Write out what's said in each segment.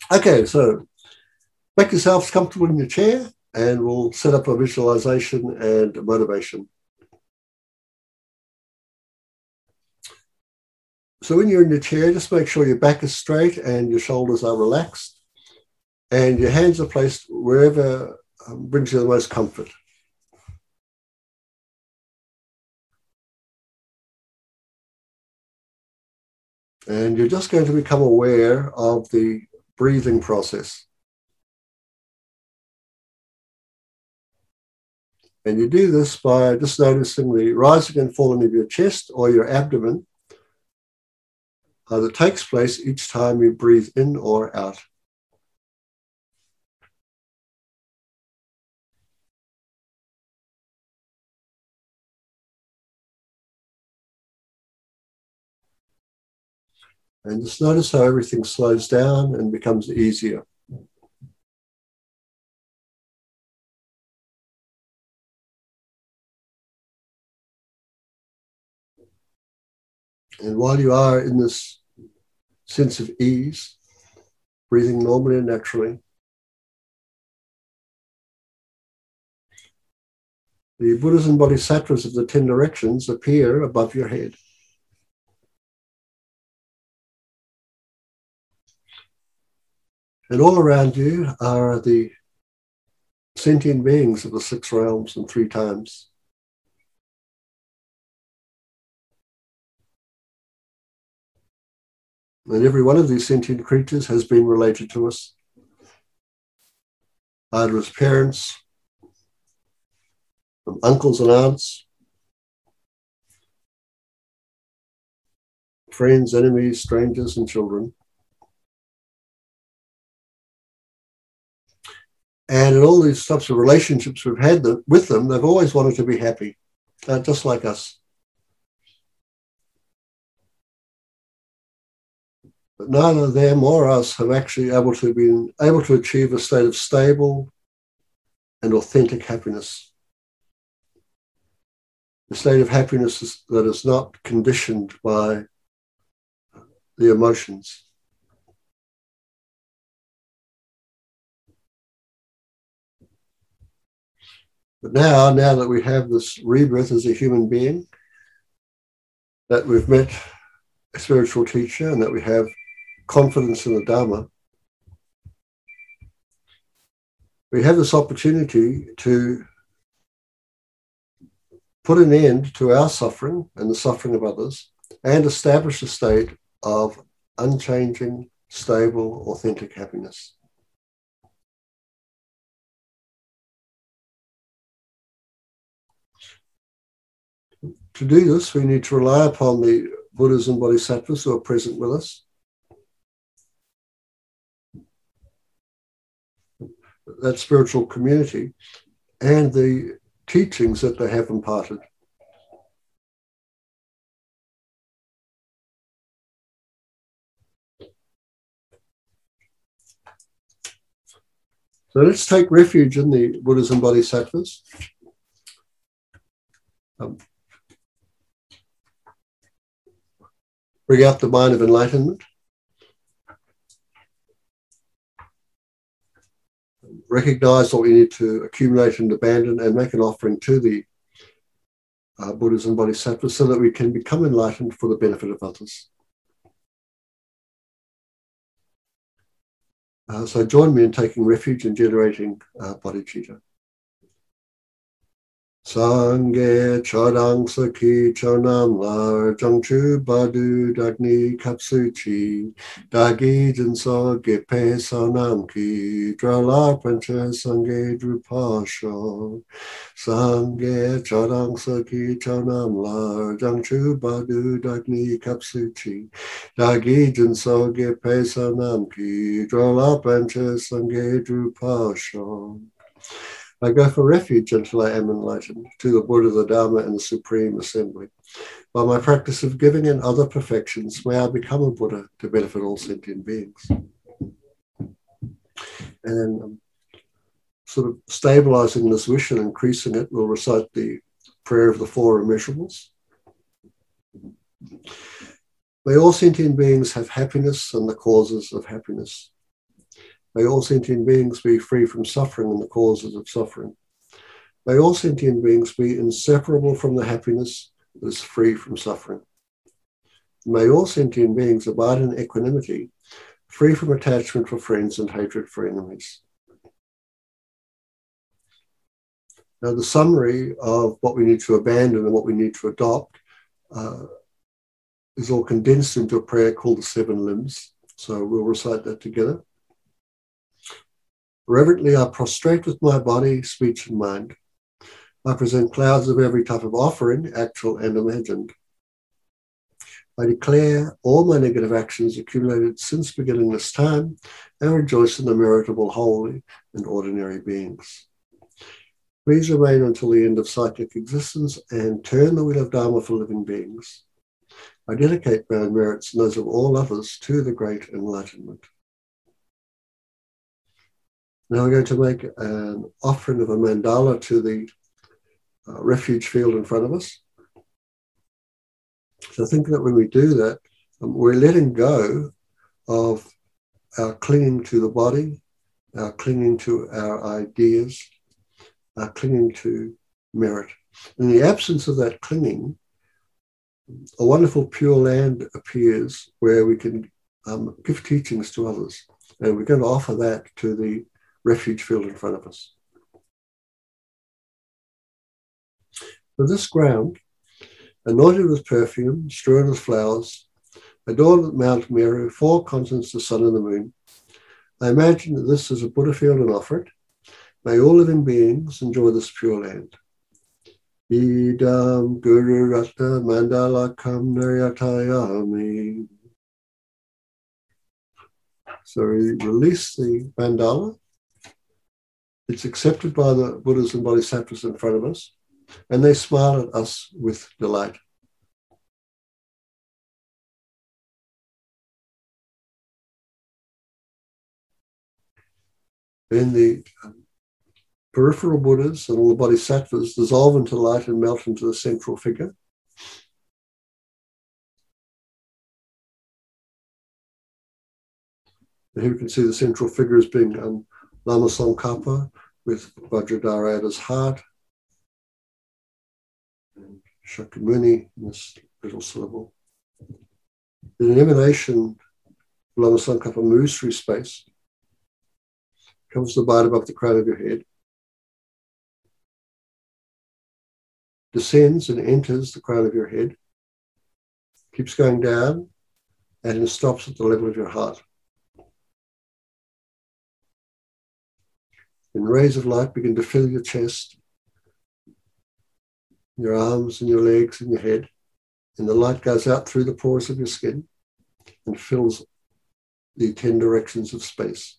Okay, so make yourselves comfortable in your chair and we'll set up a visualization and motivation. So when you're in your chair, just make sure your back is straight and your shoulders are relaxed and your hands are placed wherever brings you the most comfort. And you're just going to become aware of the breathing process. And you do this by just noticing the rising and falling of your chest or your abdomen that takes place each time you breathe in or out. And just notice how everything slows down and becomes easier. And while you are in this sense of ease, breathing normally and naturally, the Buddhas and Bodhisattvas of the 10 directions appear above your head. And all around you are the sentient beings of the 6 realms and 3 times. And every one of these sentient creatures has been related to us, either as parents, uncles and aunts, friends, enemies, strangers, and children. And in all these types of relationships we've had with them, they've always wanted to be happy, just like us. But neither them or us have actually been able to achieve a state of stable and authentic happiness. A state of happiness that is not conditioned by the emotions. But now that we have this rebirth as a human being, that we've met a spiritual teacher and that we have confidence in the Dharma, we have this opportunity to put an end to our suffering and the suffering of others and establish a state of unchanging, stable, authentic happiness. To do this, we need to rely upon the Buddhas and Bodhisattvas who are present with us. That spiritual community and the teachings that they have imparted. So let's take refuge in the Buddhas and Bodhisattvas. Bring out the mind of enlightenment. Recognize what we need to accumulate and abandon and make an offering to the Buddhas and Bodhisattvas so that we can become enlightened for the benefit of others. So join me in taking refuge and generating bodhicitta. Sangye chodang saki chonam lar jangchu badu dagni kapsuchi dagi jinso gepe sonam ki drala pancha sangye drupasho Sangye chodang saki chonam lar jangchu badu dagni kapsuchi dagi jinso gepe sonam ki drala pancha sangye drupasho. I go for refuge until I am enlightened, to the Buddha, the Dharma, and the Supreme Assembly. By my practice of giving and other perfections, may I become a Buddha to benefit all sentient beings. And sort of stabilizing this wish and increasing it, we'll recite the prayer of the 4 immeasurables. May all sentient beings have happiness and the causes of happiness. May all sentient beings be free from suffering and the causes of suffering. May all sentient beings be inseparable from the happiness that is free from suffering. May all sentient beings abide in equanimity, free from attachment for friends and hatred for enemies. Now, the summary of what we need to abandon and what we need to adopt is all condensed into a prayer called the Seven Limbs. So we'll recite that together. Reverently, I prostrate with my body, speech, and mind. I present clouds of every type of offering, actual and imagined. I declare all my negative actions accumulated since beginning this time and rejoice in the meritable holy and ordinary beings. Please remain until the end of cyclic existence and turn the wheel of Dharma for living beings. I dedicate my own merits and those of all others to the great enlightenment. Now we're going to make an offering of a mandala to the refuge field in front of us. So I think that when we do that, we're letting go of our clinging to the body, our clinging to our ideas, our clinging to merit. In the absence of that clinging, a wonderful pure land appears where we can give teachings to others. And we're going to offer that to the refuge field in front of us. For this ground, anointed with perfume, strewn with flowers, adorned with Mount Meru, 4 continents, the sun and the moon, I imagine that this is a Buddha field and offer it. May all living beings enjoy this pure land. Idam Guru Ratna Mandala Kam Naryatayami. So we release the mandala. It's accepted by the Buddhas and Bodhisattvas in front of us, and they smile at us with delight. Then the peripheral Buddhas and all the Bodhisattvas dissolve into light and melt into the central figure. And here we can see the central figure as being Lama Tsongkhapa with Vajradhara at his heart, and Shakyamuni in this little syllable. Then an emanation of Lama Tsongkhapa moves through space, comes to abide above the crown of your head, descends and enters the crown of your head, keeps going down, and stops at the level of your heart. And rays of light begin to fill your chest, your arms and your legs and your head, and the light goes out through the pores of your skin and fills the 10 directions of space.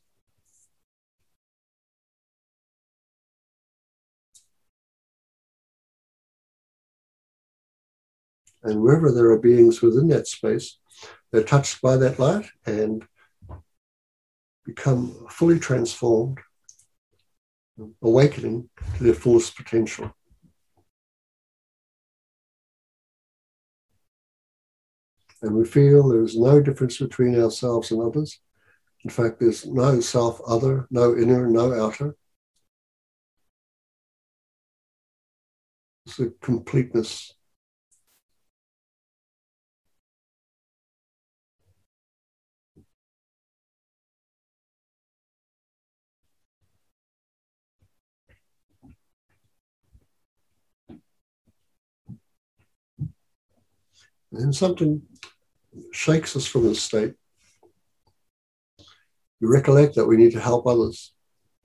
And wherever there are beings within that space, they're touched by that light and become fully transformed, awakening to their fullest potential. And we feel there's no difference between ourselves and others. In fact, there's no self-other, no inner, no outer. It's a completeness. And something shakes us from this state. We recollect that we need to help others.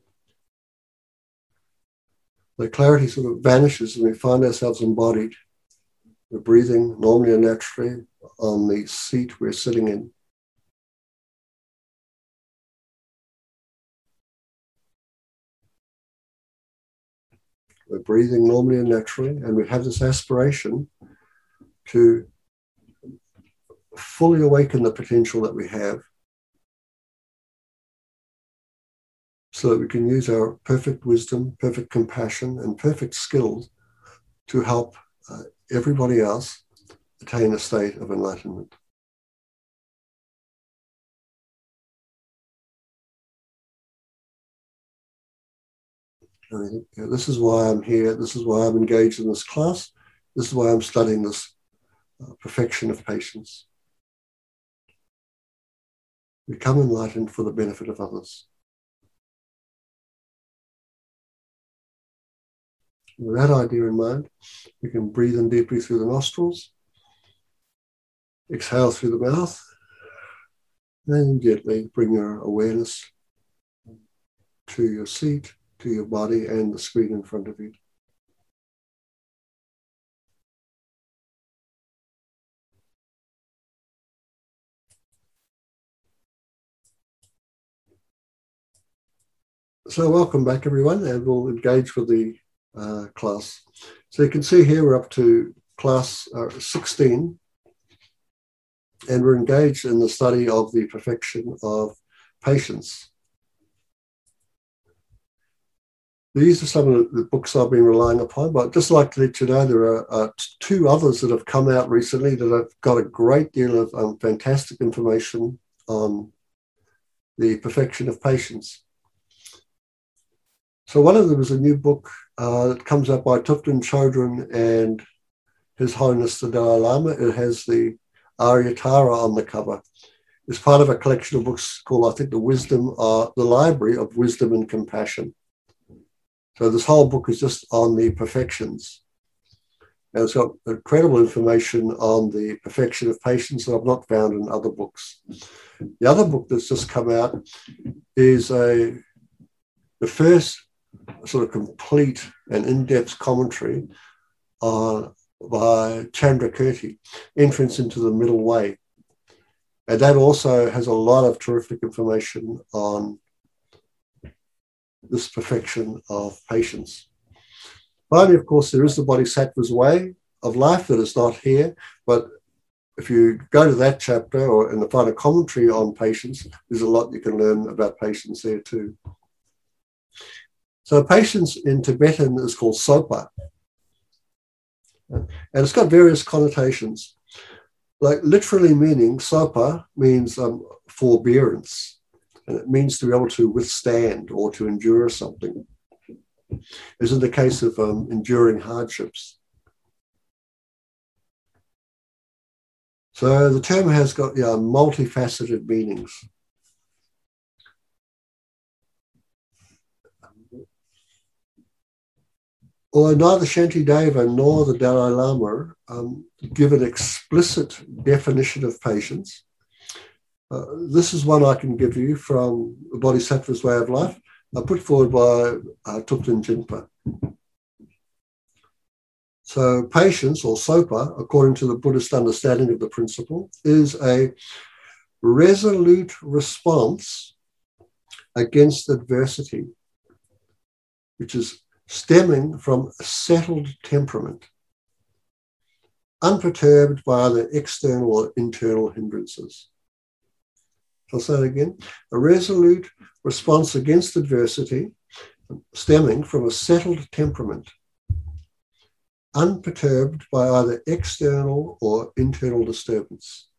The clarity sort of vanishes and we find ourselves embodied. We're breathing normally and naturally on the seat we're sitting in. We're breathing normally and naturally, and we have this aspiration to fully awaken the potential that we have so that we can use our perfect wisdom, perfect compassion, and perfect skills to help everybody else attain a state of enlightenment. And I think, this is why I'm here. This is why I'm engaged in this class. This is why I'm studying this perfection of patience. Become enlightened for the benefit of others. With that idea in mind, you can breathe in deeply through the nostrils, exhale through the mouth, and gently bring your awareness to your seat, to your body, and the screen in front of you. So welcome back, everyone, and we'll engage with the class. So you can see here we're up to class 16, and we're engaged in the study of the perfection of patience. These are some of the books I've been relying upon, but just like to let you know, there are two others that have come out recently that have got a great deal of fantastic information on the perfection of patience. So one of them is a new book that comes out by Thupten Chodron and His Holiness the Dalai Lama. It has the Aryatara on the cover. It's part of a collection of books called, I think, the Library of Wisdom and Compassion. So this whole book is just on the perfections. And it's got incredible information on the perfection of patience that I've not found in other books. The other book that's just come out is the first sort of complete and in-depth commentary by Chandrakirti, Entrance into the Middle Way. And that also has a lot of terrific information on this perfection of patience. Finally, of course, there is the Bodhisattva's Way of Life that is not here, but if you go to that chapter or in the final commentary on patience, there's a lot you can learn about patience there too. So patience in Tibetan is called sopa. And it's got various connotations. Like literally meaning, sopa means forbearance. And it means to be able to withstand or to endure something. As in the case of enduring hardships. So the term has got multifaceted meanings. Although neither Shantideva nor the Dalai Lama give an explicit definition of patience, this is one I can give you from the Bodhisattva's Way of Life, put forward by Thupten Jinpa. So patience, or sopa, according to the Buddhist understanding of the principle, is a resolute response against adversity, which is stemming from a settled temperament, unperturbed by either external or internal hindrances. I'll say it again. A resolute response against adversity stemming from a settled temperament, unperturbed by either external or internal disturbance.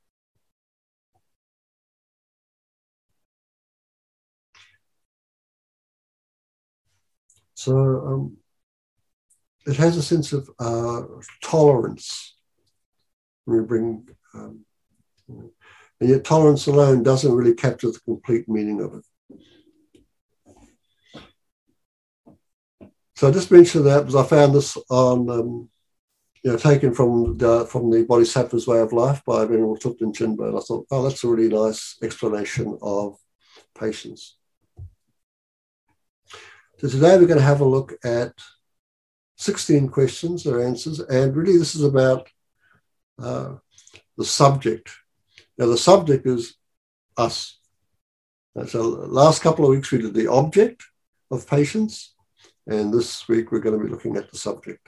So it has a sense of tolerance. We bring, and yet tolerance alone doesn't really capture the complete meaning of it. So I just mentioned that because I found this on, taken from the Bodhisattva's Way of Life by Venerable Thupten Jinpa, and I thought, oh, that's a really nice explanation of patience. So today we're going to have a look at 16 questions or answers, and really this is about the subject. Now the subject is us. So last couple of weeks we did the object of patience, and this week we're going to be looking at the subject.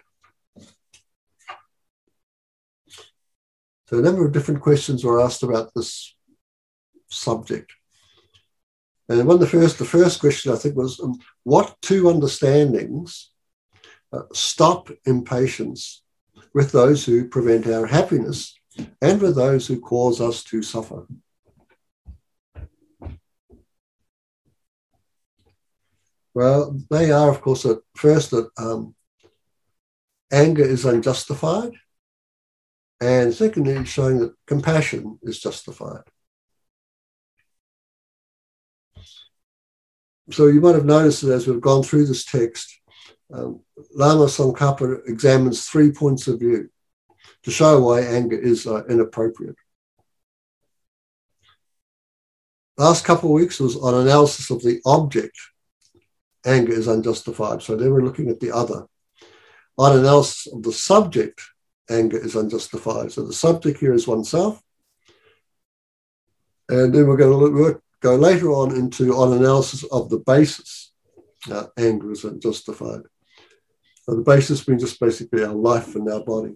So a number of different questions were asked about this subject. And the first question I think was, what two understandings stop impatience with those who prevent our happiness and with those who cause us to suffer? Well, they are, of course, at first that anger is unjustified, and secondly, showing that compassion is justified. So you might have noticed that as we've gone through this text, Lama Tsongkhapa examines 3 points of view to show why anger is inappropriate. Last couple of weeks was on analysis of the object. Anger is unjustified. So then we're looking at the other. On analysis of the subject, anger is unjustified. So the subject here is oneself. And then we're going to go later on on analysis of the basis. Anger is unjustified. So the basis being just basically our life and our body.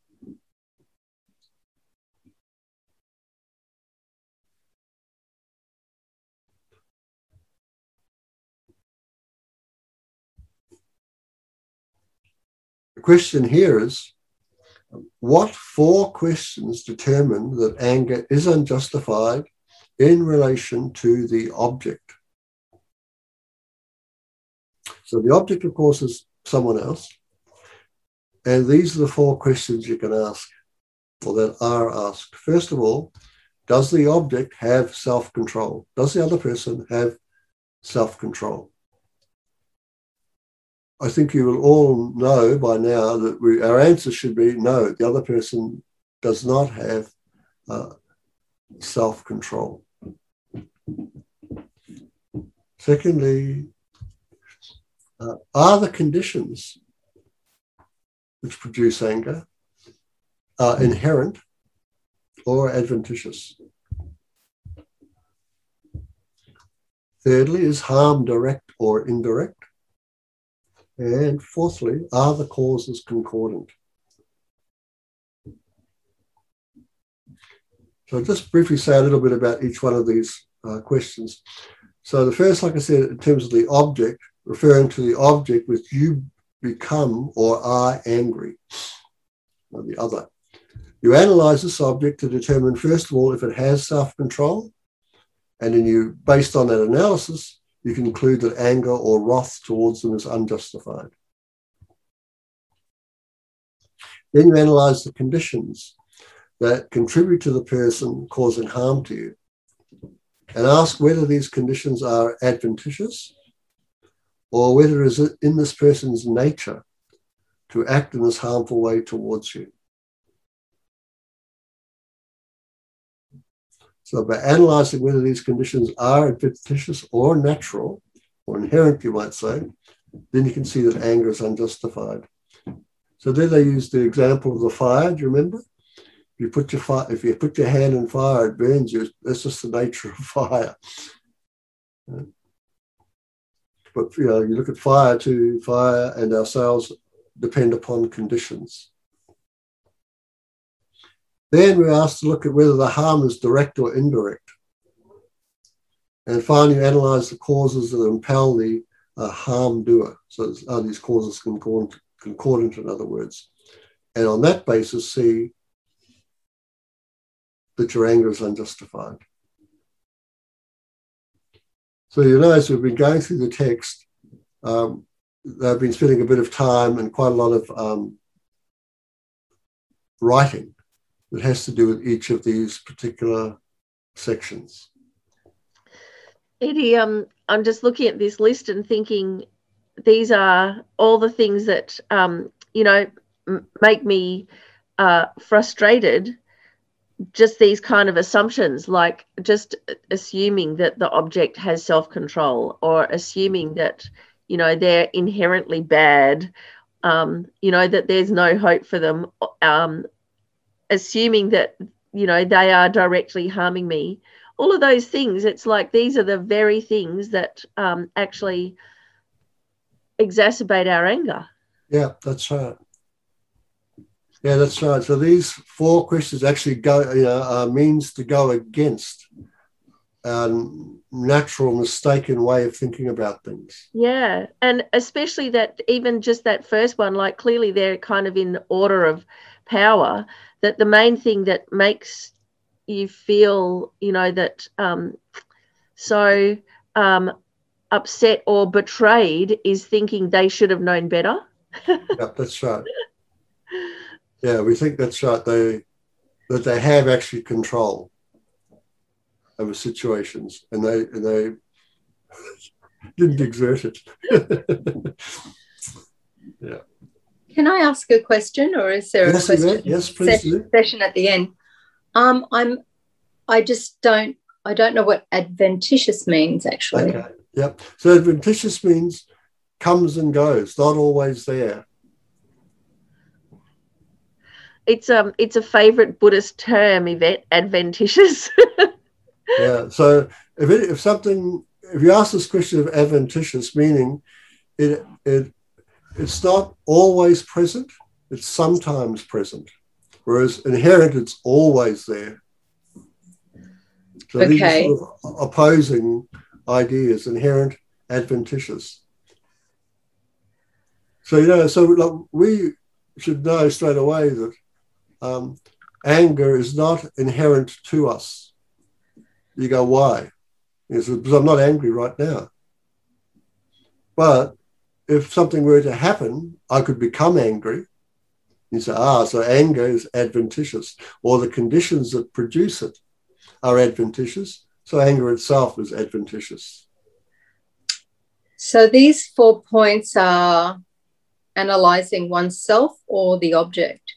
The question here is, what 4 questions determine that anger is unjustified in relation to the object? So the object, of course, is someone else. And these are the 4 questions you can ask, or that are asked. First of all, does the object have self-control? Does the other person have self-control? I think you will all know by now that our answer should be no, the other person does not have self-control. Secondly, are the conditions which produce anger inherent or adventitious? Thirdly, is harm direct or indirect? And fourthly, are the causes concordant? So I'll just briefly say a little bit about each one of these questions. So the first, like I said, in terms of the object, referring to the object which you become or are angry, or the other. You analyze this object to determine, first of all, if it has self-control, and then you, based on that analysis, you conclude that anger or wrath towards them is unjustified. Then you analyze the conditions that contribute to the person causing harm to you and ask whether these conditions are adventitious or whether it is in this person's nature to act in this harmful way towards you. So by analysing whether these conditions are adventitious or natural, or inherent, you might say, then you can see that anger is unjustified. So then they use the example of the fire, do you remember? If you put your hand in fire, it burns you. That's just the nature of fire. But you look at fire too, fire and ourselves depend upon conditions. Then we're asked to look at whether the harm is direct or indirect. And finally, you analyse the causes that impel the harm doer. So are these causes concordant, in other words? And on that basis, see that your anger is unjustified. So you know, as we've been going through the text, they've been spending a bit of time and quite a lot of writing that has to do with each of these particular sections. Eddie, I'm just looking at this list and thinking these are all the things that, make me frustrated. Just these kind of assumptions, like just assuming that the object has self-control or assuming that, they're inherently bad, that there's no hope for them, assuming that, they are directly harming me. All of those things, it's like these are the very things that actually exacerbate our anger. Yeah, that's right. Yeah, that's right. So these 4 questions actually go, are means to go against a natural, mistaken way of thinking about things. Yeah, and especially that, even just that first one, like clearly they're kind of in order of power, that the main thing that makes you feel, that upset or betrayed is thinking they should have known better. Yeah, that's right. Yeah, we think that's right. That they have actually control over situations, and they didn't exert it. Yeah. Can I ask a question, or is there a question? Yes, please do. Session at the end. I don't know what adventitious means actually. Okay. Yep. So adventitious means comes and goes, not always there. It's a favorite Buddhist term, Yvette, adventitious. Yeah. So if you ask this question of adventitious, meaning it's not always present, it's sometimes present, whereas inherent, it's always there. So these are sort of opposing ideas, inherent, adventitious. So we should know straight away that anger is not inherent to us. You go, why? Because I'm not angry right now. But if something were to happen, I could become angry. You say, so anger is adventitious, or the conditions that produce it are adventitious. So anger itself is adventitious. So these 4 points are analyzing oneself or the object?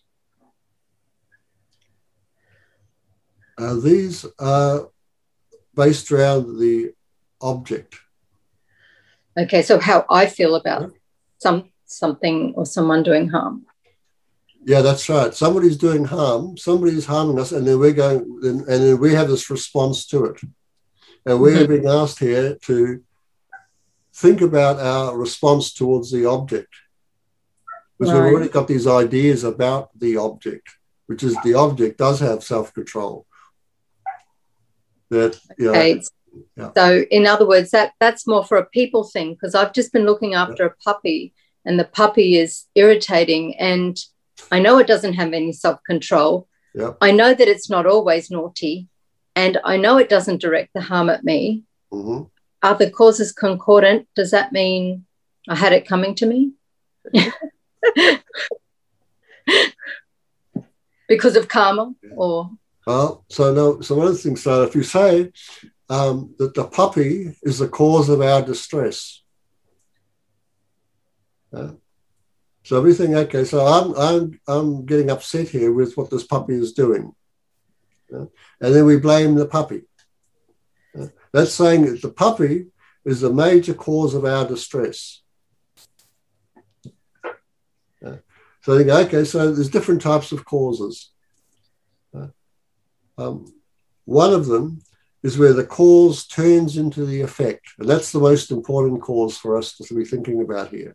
These are based around the object. Okay, so how I feel about something or someone doing harm. Yeah, that's right. Somebody's doing harm, somebody's harming us, and then then we have this response to it. And we're being asked here to think about our response towards the object. Because we've already got these ideas about the object, which is the object does have self-control. Okay. Yeah. So in other words, that's more for a people thing, because I've just been looking after a puppy, and the puppy is irritating, and I know it doesn't have any self-control. Yeah. I know that it's not always naughty, and I know it doesn't direct the harm at me. Mm-hmm. Are the causes concordant? Does that mean I had it coming to me? Because of karma, or? Well, so one of the things, if you say that the puppy is the cause of our distress, so everything, okay, so I'm getting upset here with what this puppy is doing, and then we blame the puppy. That's saying that the puppy is the major cause of our distress. So I think, okay, so there's different types of causes. One of them is where the cause turns into the effect, and that's the most important cause for us to be thinking about here.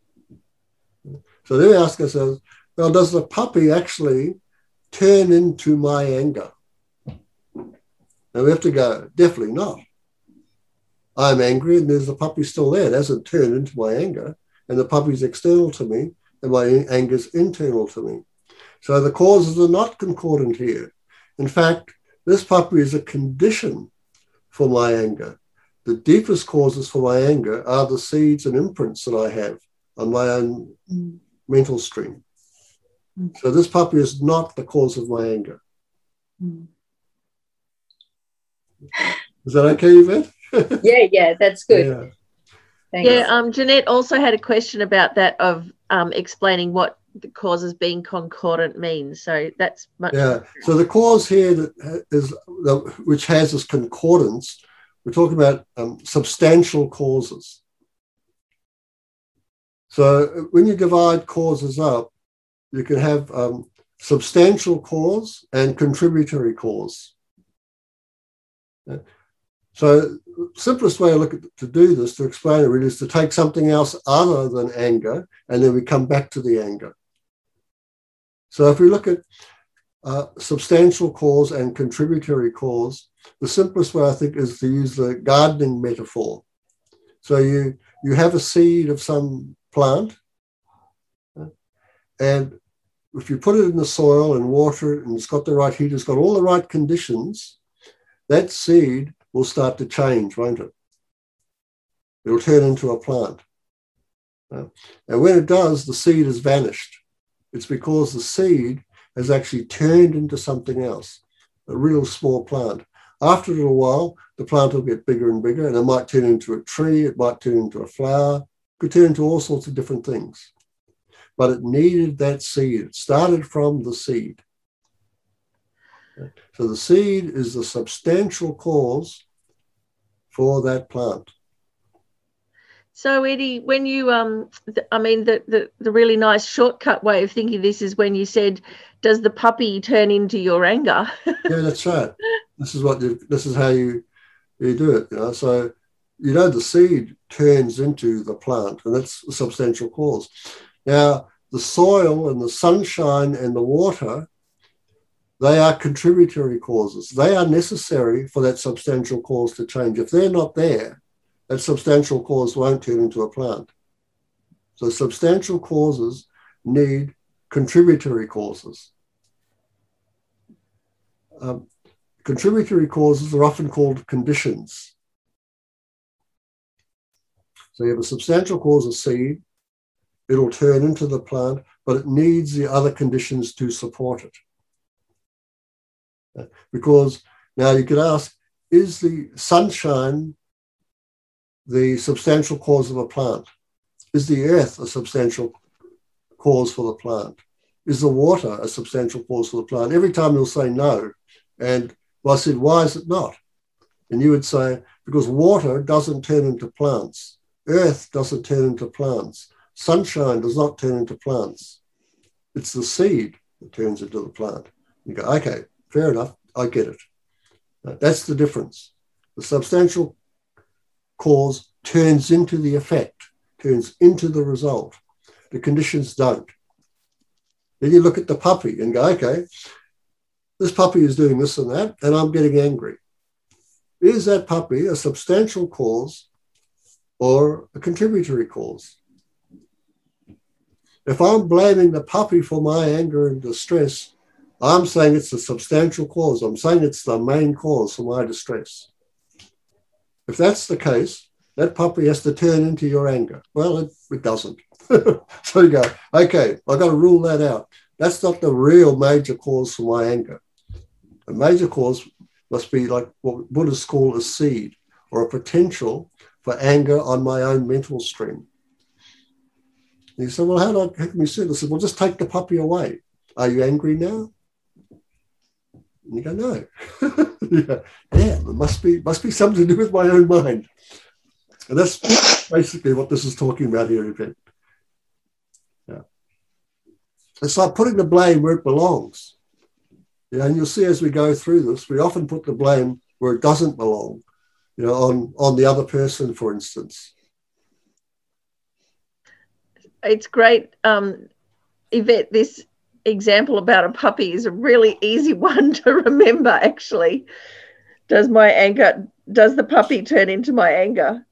So then we ask ourselves, well, does the puppy actually turn into my anger? And we have to go, definitely not. I'm angry and there's the puppy still there. It hasn't turned into my anger, and the puppy's external to me and my anger's internal to me. So the causes are not concordant here. In fact, this puppy is a condition for my anger. The deepest causes for my anger are the seeds and imprints that I have on my own mental stream. So this puppy is not the cause of my anger. Is that okay, Yvette? Yeah, that's good. Yeah. Thanks. Jeanette also had a question about that of explaining what the causes being concordant means. So that's much. Yeah. So the cause here that is which has this concordance, we're talking about substantial causes. So when you divide causes up, you can have substantial cause and contributory cause. So the simplest way to do this, to explain it really, is to take something else other than anger, and then we come back to the anger. So if we look at substantial cause and contributory cause, the simplest way, I think, is to use the gardening metaphor. So you have a seed of some plant, and if you put it in the soil and water it, and it's got the right heat, it's got all the right conditions, that seed will start to change, won't it? It'll turn into a plant. And when it does, the seed has vanished. It's because the seed has actually turned into something else, a real small plant. After a little while, the plant will get bigger and bigger, and it might turn into a tree, it might turn into a flower, it could turn into all sorts of different things. But it needed that seed. It started from the seed. So the seed is the substantial cause for that plant. So Eddie, when you the really nice shortcut way of thinking this is when you said, does the puppy turn into your anger? Yeah, that's right. This is how you do it, you know. So the seed turns into the plant, and that's a substantial cause. Now, the soil and the sunshine and the water, they are contributory causes. They are necessary for that substantial cause to change. If they're not there, that substantial cause won't turn into a plant. So substantial causes need contributory causes. Contributory causes are often called conditions. So you have a substantial cause of seed, it'll turn into the plant, but it needs the other conditions to support it. Because now you could ask, is the sunshine the substantial cause of a plant? Is the earth a substantial cause for the plant? Is the water a substantial cause for the plant? Every time you'll say no. And I said, why is it not? And you would say, because water doesn't turn into plants. Earth doesn't turn into plants. Sunshine does not turn into plants. It's the seed that turns into the plant. You go, okay, fair enough, I get it. That's the difference. The substantial cause turns into the effect, turns into the result. The conditions don't. Then you look at the puppy and go, okay, this puppy is doing this and that, and I'm getting angry. Is that puppy a substantial cause or a contributory cause? If I'm blaming the puppy for my anger and distress, I'm saying it's a substantial cause. I'm saying it's the main cause for my distress. If that's the case, that puppy has to turn into your anger. Well, it doesn't. So you go, okay, I've got to rule that out. That's not the real major cause for my anger. A major cause must be like what Buddhists call a seed or a potential for anger on my own mental stream. And you say, well, how can you see this? I said, well, just take the puppy away. Are you angry now? And you go, no. Yeah, there must be something to do with my own mind. And that's basically what this is talking about here, in fact. Yeah. It's like putting the blame where it belongs. Yeah, and you'll see as we go through this, we often put the blame where it doesn't belong, on the other person, for instance. It's great, Yvette, this example about a puppy is a really easy one to remember, actually. Does the puppy turn into my anger?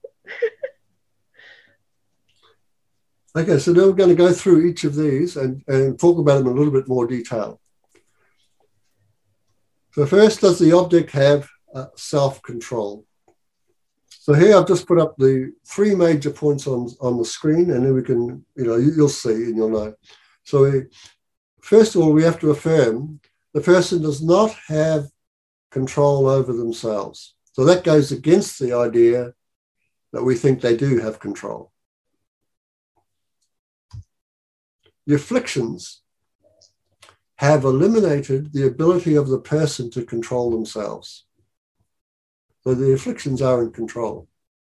Okay, so now we're going to go through each of these and talk about them in a little bit more detail. So first, does the object have self-control? So here I've just put up the three major points on the screen, and then we can, you'll see and you'll know. So first of all, we have to affirm the person does not have control over themselves. So that goes against the idea that we think they do have control. The afflictions have eliminated the ability of the person to control themselves. So the afflictions are in control.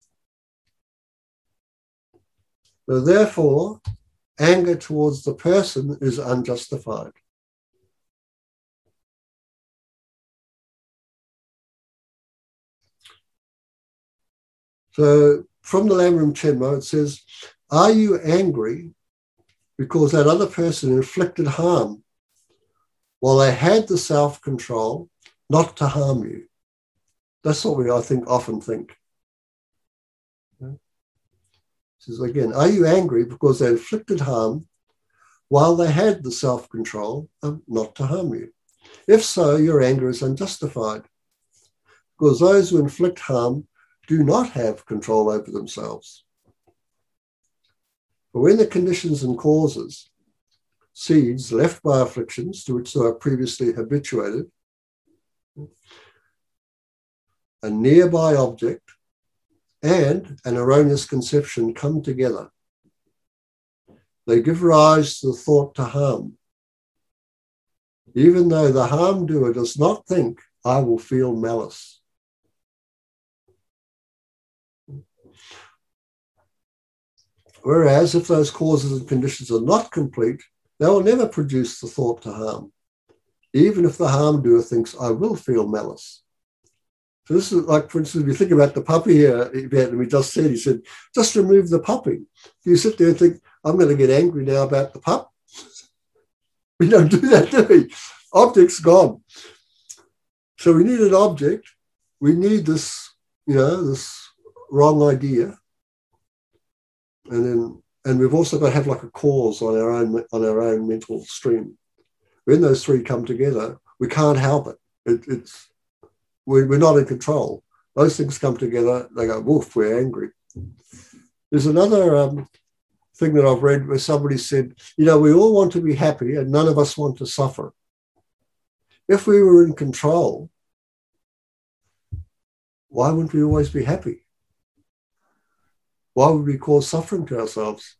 So therefore, anger towards the person is unjustified. So from the Lamrim Chenmo, it says, are you angry because that other person inflicted harm while they had the self-control not to harm you? That's what we, I think, often think. Okay. It says again, are you angry because they inflicted harm while they had the self-control not to harm you? If so, your anger is unjustified, because those who inflict harm do not have control over themselves. But when the conditions and causes, seeds left by afflictions to which they are previously habituated, a nearby object, and an erroneous conception come together, they give rise to the thought to harm, even though the harm doer does not think, I will feel malice. Whereas if those causes and conditions are not complete, they will never produce the thought to harm, even if the harm doer thinks, I will feel malice. So this is like, for instance, if you think about the puppy event, and we just said, he said, just remove the puppy. You sit there and think, I'm going to get angry now about the pup. We don't do that, do we? Object's gone. So we need an object. We need this, this wrong idea. And we've also got to have like a cause on our own mental stream. When those three come together, we can't help it. We're not in control. Those things come together, they go, woof, we're angry. There's another thing that I've read where somebody said, we all want to be happy and none of us want to suffer. If we were in control, why wouldn't we always be happy? Why would we cause suffering to ourselves?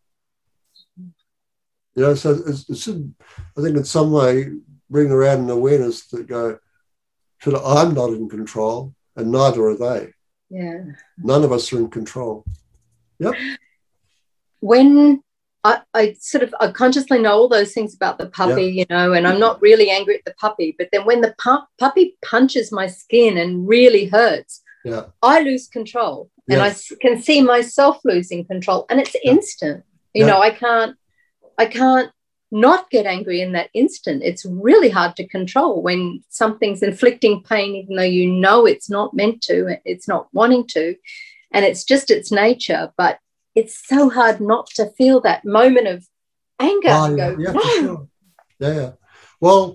So it should, I think in some way, bring around an awareness that go, I'm not in control and neither are they. Yeah. None of us are in control. Yep. When I consciously know all those things about the puppy, and I'm not really angry at the puppy, but then when the puppy punches my skin and really hurts, I lose control. And I can see myself losing control, and it's instant. I can't not get angry in that instant. It's really hard to control when something's inflicting pain, even though it's not meant to, it's not wanting to, and it's just its nature. But it's so hard not to feel that moment of anger. For sure. Yeah. Well,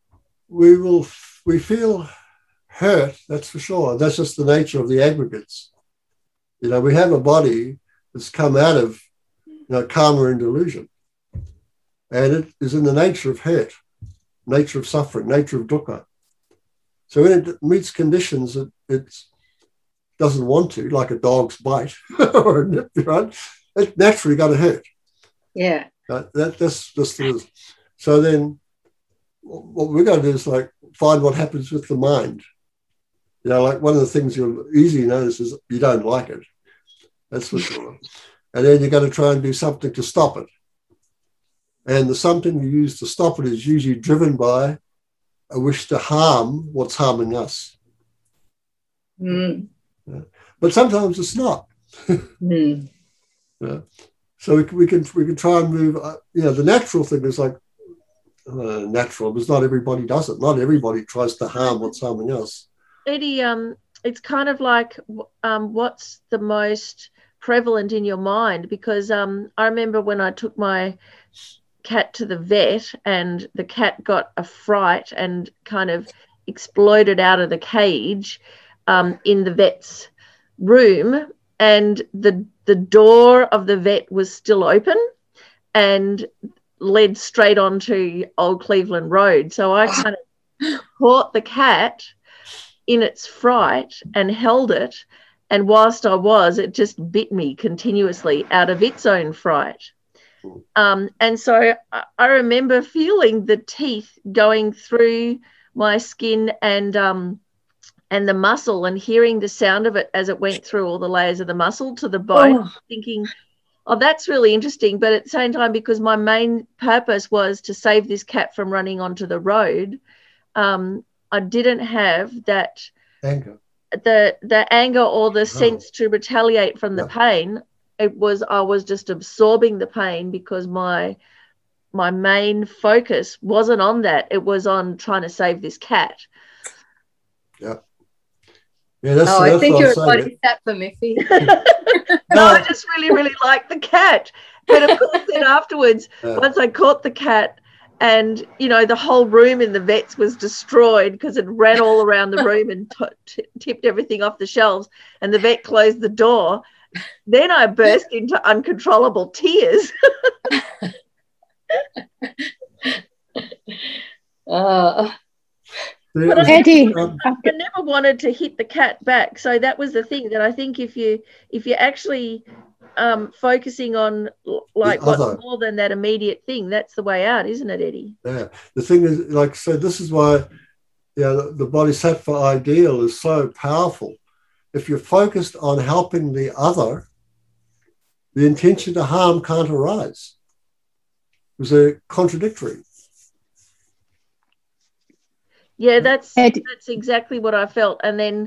we feel hurt, that's for sure. That's just the nature of the aggregates. We have a body that's come out of karma and delusion. And it is in the nature of hurt, nature of suffering, nature of dukkha. So when it meets conditions that it doesn't want to, like a dog's bite or a nip, right? It's naturally going to hurt. Yeah. That's just it is. So then what we're going to do is find what happens with the mind. One of the things you'll easily notice is you don't like it. That's for sure. And then you're going to try and do something to stop it. And the something you use to stop it is usually driven by a wish to harm what's harming us. Mm. But sometimes it's not. Mm. So we can try and move. The natural thing is natural, because not everybody does it. Not everybody tries to harm what's harming us. Eddie, it's kind of like what's the most prevalent in your mind? Because I remember when I took my cat to the vet and the cat got a fright and kind of exploded out of the cage in the vet's room, and the door of the vet was still open and led straight onto Old Cleveland Road. So I kind of caught the cat in its fright and held it, and whilst it just bit me continuously out of its own fright. And so I remember feeling the teeth going through my skin and the muscle, and hearing the sound of it as it went through all the layers of the muscle to the bone, thinking, oh, that's really interesting. But at the same time, because my main purpose was to save this cat from running onto the road, I didn't have that anger, the anger or the sense to retaliate from the pain. I was just absorbing the pain because my main focus wasn't on that. It was on trying to save this cat. Yeah. That's I think you're a body sat for Miffy. No, I just really, really liked the cat. But of course, then afterwards, once I caught the cat And, you know, the whole room in the vets was destroyed because it ran all around the room and tipped everything off the shelves, and the vet closed the door. Then I burst into uncontrollable tears. But Eddie, I never wanted to hit the cat back. So that was the thing, that I think if you're actually focusing on like what's more than that immediate thing, that's the way out, isn't it, Eddie? Yeah. The thing is, like I said, this is why the Bodhisattva ideal is so powerful. If you're focused on helping the other, the intention to harm can't arise. It was a contradictory. Yeah, that's exactly what I felt. And then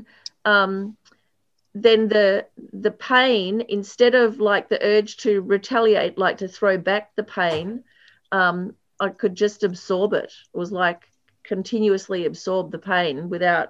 the pain, instead of like the urge to retaliate, like to throw back the pain, I could just absorb it. It was like continuously absorb the pain without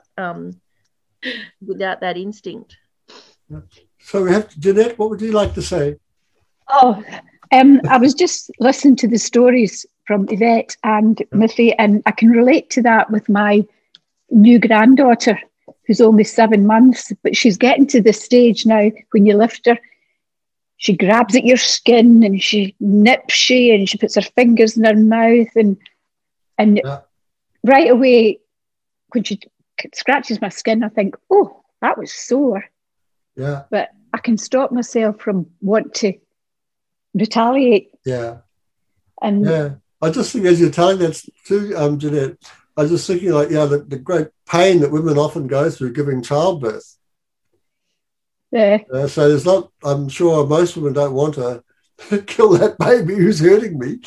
that instinct. So we have Jeanette, what would you like to say? Oh, I was just listening to the stories from Yvette and Miffy, and I can relate to that with my new granddaughter, who's only 7 months, but she's getting to the stage now when you lift her, she grabs at your skin and she nips you and she puts her fingers in her mouth, and right away when she scratches my skin, I think, oh, that was sore. Yeah. But I can stop myself from wanting to retaliate. Yeah. And yeah. I just think as you're telling that too, Jeanette, I was just thinking like, the great pain that women often go through giving childbirth. Yeah. So there's not, I'm sure most women don't want to kill that baby who's hurting me.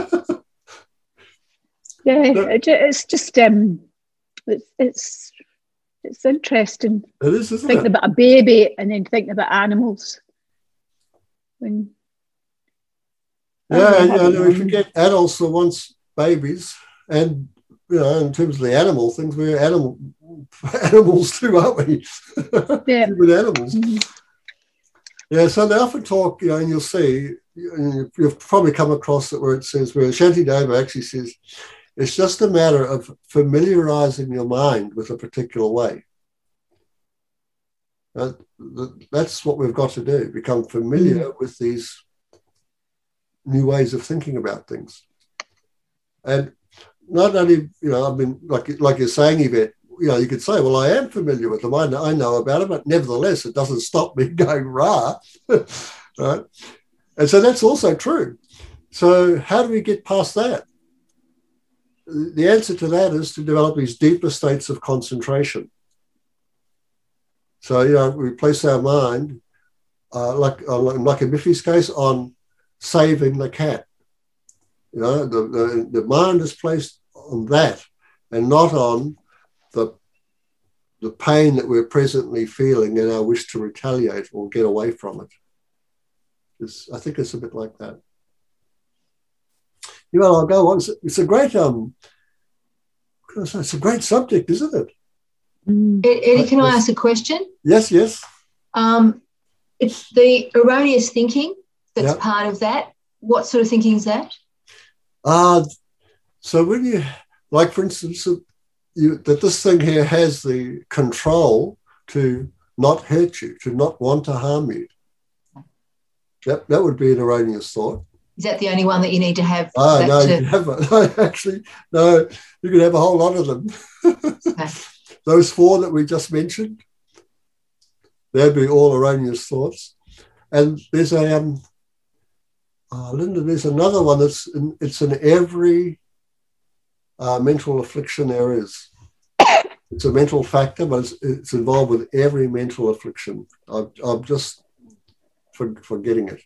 It's just, it's interesting. It is, isn't thinking it? about a baby and then thinking about animals. We forget adults are once babies, and in terms of the animal things, we're animals too, aren't we? Yeah. Human animals. Mm-hmm. Yeah, so they often talk, and you'll see, you've probably come across it where Shantideva actually says, it's just a matter of familiarizing your mind with a particular way. That's what we've got to do, become familiar with these new ways of thinking about things. And not only, I mean, like you're saying, Yvette, you could say, well, I am familiar with them. I know about them, but nevertheless, it doesn't stop me going rah. Right? And so that's also true. So how do we get past that? The answer to that is to develop these deeper states of concentration. So, we place our mind, like in Miffy's case, on saving the cat. The mind is placed on that and not on the pain that we're presently feeling and our wish to retaliate or get away from it. I think it's a bit like that. I'll go on. It's a great it's a great subject, isn't it? Eddie, can I ask a question? Yes. It's the erroneous thinking that's part of that. What sort of thinking is that? So when you, like for instance, that this thing here has the control to not hurt you, to not want to harm you. That would be an erroneous thought. Is that the only one that you need to have? No, you can have no, you can have a whole lot of them. Okay. Those 4 that we just mentioned, they'd be all erroneous thoughts. And there's Linda, there's another one it's in every mental affliction there is. It's a mental factor, but it's involved with every mental affliction. I'm just forgetting it.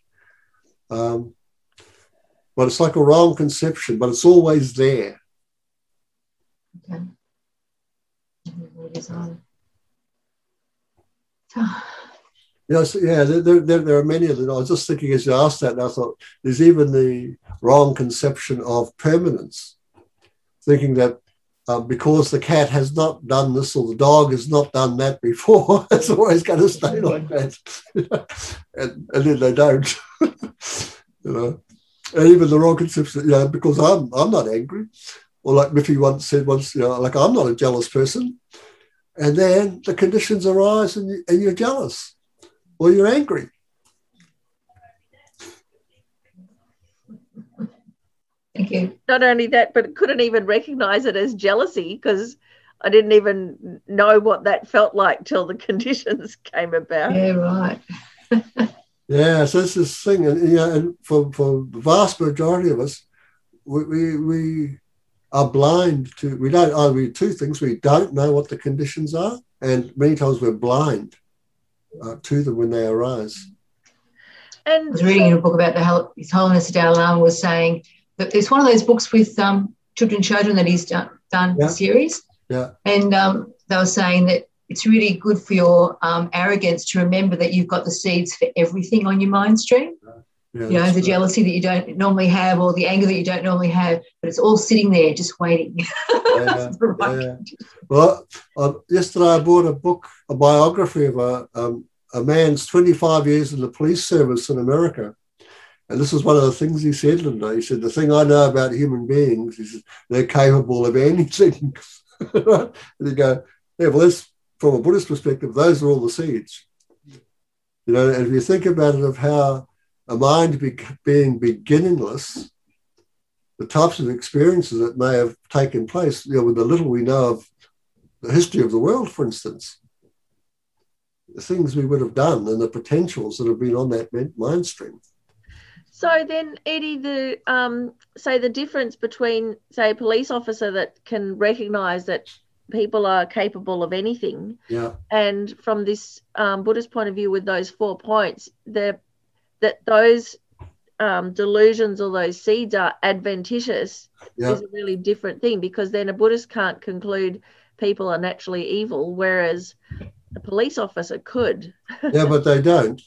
But it's like a wrong conception, but it's always there. Okay. Yes, there are many of them. I was just thinking as you asked that, and I thought there's even the wrong conception of permanence, thinking that because the cat has not done this or the dog has not done that before, it's always going to stay like that. and then they don't. And even the wrong conception, you know, because I'm not angry. Or like Miffy once said, you know, like, I'm not a jealous person. And then the conditions arise and you're jealous or you're angry. Thank you. Not only that, but couldn't even recognize it as jealousy because I didn't even know what that felt like till the conditions came about. Yeah, right. Yeah, so it's this thing, and, you know, and for the vast majority of us, we are blind to, we don't, two things, we don't know what the conditions are, and many times we're blind to them when they arise. And I was reading a book about His Holiness Dalai Lama was saying that it's one of those books with children that he's done the series. Yeah. And they were saying that it's really good for your arrogance to remember that you've got the seeds for everything on your mind stream. Yeah, you know, the jealousy that you don't normally have or the anger that you don't normally have, but it's all sitting there just waiting. Well, yesterday I bought a biography of a man's 25 years in the police service in America. And this is one of the things he said, Linda. He said, the thing I know about human beings is they're capable of anything. And you go, yeah, well, that's, from a Buddhist perspective, those are all the seeds. You know, and if you think about it, of how a mind being beginningless, the types of experiences that may have taken place, you know, with the little we know of the history of the world, for instance, the things we would have done and the potentials that have been on that mind stream. So then, Eddie, say the difference between, say, a police officer that can recognise that people are capable of anything, and from this Buddhist point of view, with those 4 points, that those delusions or those seeds are adventitious is a really different thing, because then a Buddhist can't conclude people are naturally evil, whereas a police officer could. Yeah, but they don't.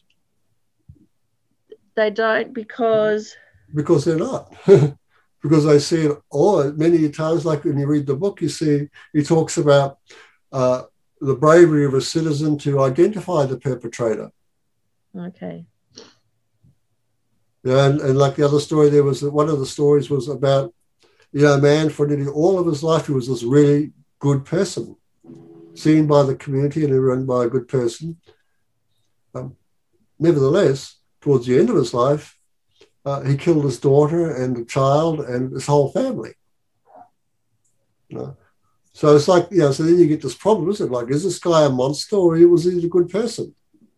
They don't because they're not. Because I see it all many times, like when you read the book, you see he talks about the bravery of a citizen to identify the perpetrator. Okay. Yeah, and like the other story, there was one of the stories was about, you know, a man for nearly all of his life, he was this really good person, seen by the community and everyone by a good person. Nevertheless, towards the end of his life, he killed his daughter and the child and his whole family. You know? So it's like, you know, so then you get this problem, isn't it? Like, is this guy a monster or was he a good person?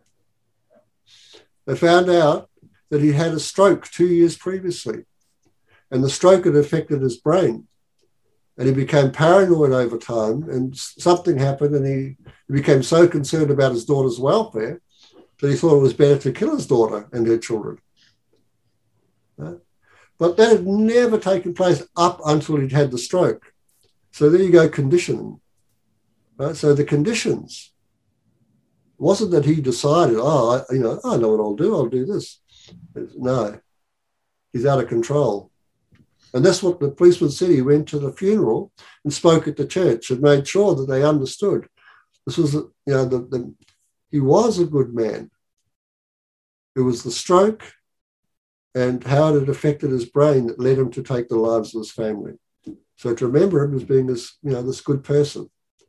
They found out that he had a stroke 2 years previously, and the stroke had affected his brain. And he became paranoid over time, and something happened, and he became so concerned about his daughter's welfare that he thought it was better to kill his daughter and her children. But that had never taken place up until he'd had the stroke. So there you go, conditioning. Right? So the conditions wasn't that he decided, I know what I'll do this. No, he's out of control. And that's what the policeman said. He went to the funeral and spoke at the church and made sure that they understood. This was, you know, he was a good man. It was the stroke and how it had affected his brain that led him to take the lives of his family. So to remember him as being this, you know, this good person.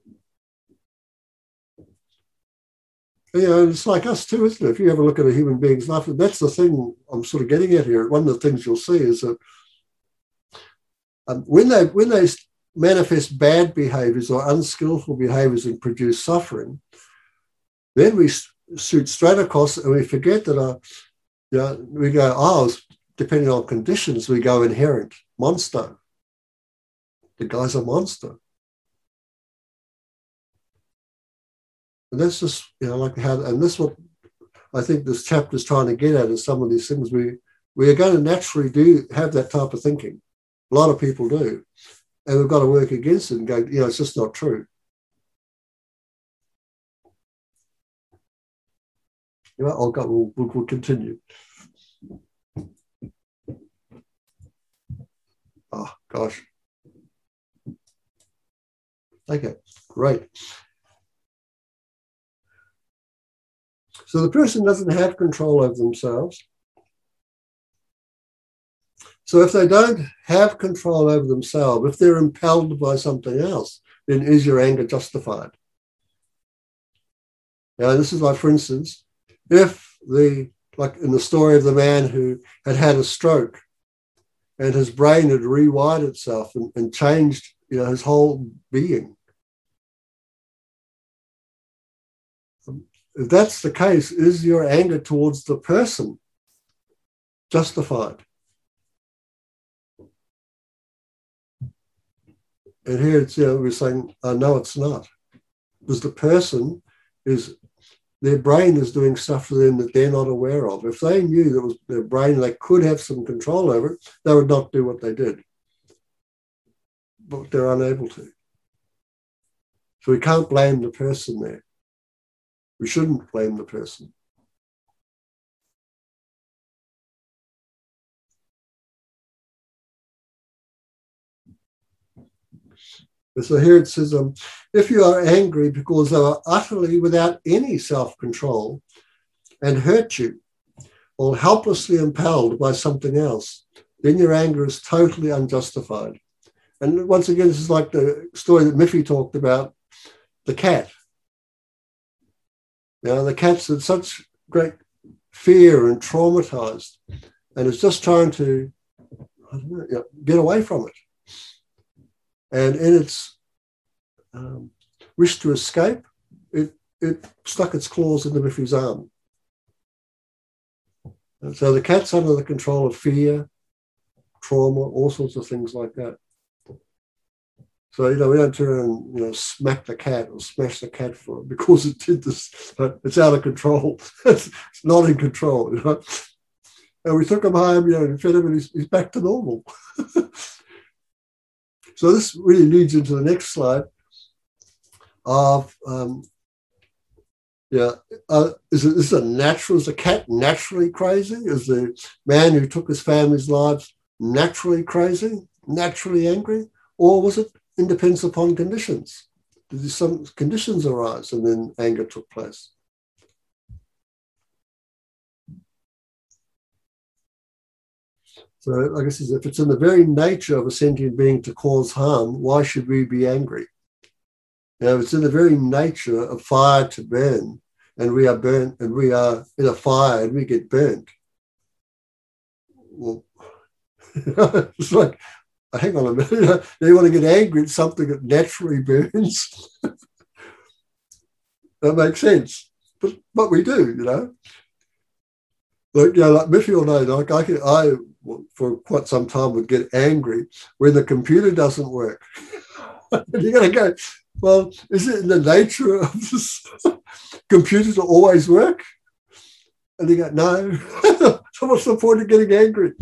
You know, it's like us too, isn't it? If you have a look at a human being's life, that's the thing I'm sort of getting at here. One of the things you'll see is that when they manifest bad behaviors or unskillful behaviors and produce suffering, then we shoot straight across and we forget that we go, depending on conditions, we go inherent, monster. The guy's a monster. And that's just, you know, like how, and this is what I think this chapter is trying to get at, is some of these things we are going to naturally have that type of thinking. A lot of people do. And we've got to work against it and go, you know, it's just not true. You know, we'll continue. Oh, gosh. Okay, great. So the person doesn't have control over themselves. So if they don't have control over themselves, if they're impelled by something else, then is your anger justified? Now, this is like, for instance, if like in the story of the man who had a stroke and his brain had rewired itself and changed, his whole being. If that's the case, is your anger towards the person justified? And here it's, we're saying, no, it's not. Because the person their brain is doing stuff to them that they're not aware of. If they knew that was their brain, they could have some control over it, they would not do what they did. But they're unable to. So we can't blame the person there. We shouldn't blame the person. So here it says, if you are angry because they are utterly without any self-control and hurt you, or helplessly impelled by something else, then your anger is totally unjustified. And once again, this is like the story that Miffy talked about, the cat. The cat's in such great fear and traumatized, and it's just trying to get away from it. And in its wish to escape, it stuck its claws into Miffy's arm. And so the cat's under the control of fear, trauma, all sorts of things like that. So, we don't turn and, smack the cat or smash the cat for it because it did this. It's out of control. It's not in control, And we took him home, and fed him, and he's back to normal. So this really leads into the next slide of, is the cat naturally crazy? Is the man who took his family's lives naturally crazy, naturally angry? Or was it depends upon conditions? Did some conditions arise and then anger took place? So like I said, if it's in the very nature of a sentient being to cause harm, why should we be angry? If it's in the very nature of fire to burn, and we are burnt, and we are in a fire and we get burnt, well, it's like, hang on a minute, you want to get angry at something that naturally burns? That makes sense. But we do, Like Miffy will know, I for quite some time would get angry when the computer doesn't work. You're going to go, well, is it in the nature of this computer to always work? And you go, no. So what's the point of getting angry?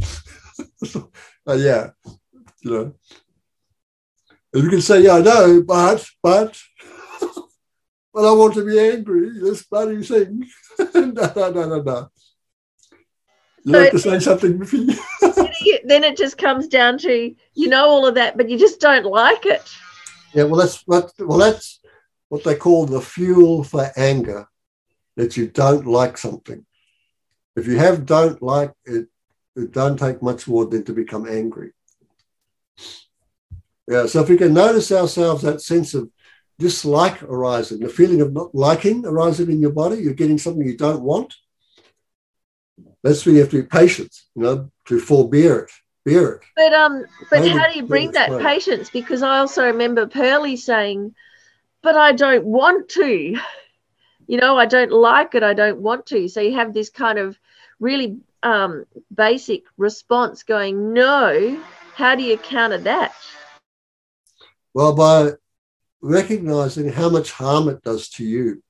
And you can say, I know, but I want to be angry, this bloody thing. No. You have to say something, Miffy. Then it just comes down to, all of that, but you just don't like it. Yeah, that's what they call the fuel for anger, that you don't like something. If you don't like it, it don't take much more than to become angry. Yeah, so if we can notice ourselves that sense of dislike arising, the feeling of not liking arising in your body, you're getting something you don't want, that's when you have to be patient, to forbear it, bear it. But how do you bring that patience? Because I also remember Pearlie saying, but I don't want to. I don't like it, I don't want to. So you have this kind of really basic response going, no. How do you counter that? Well, by recognizing how much harm it does to you.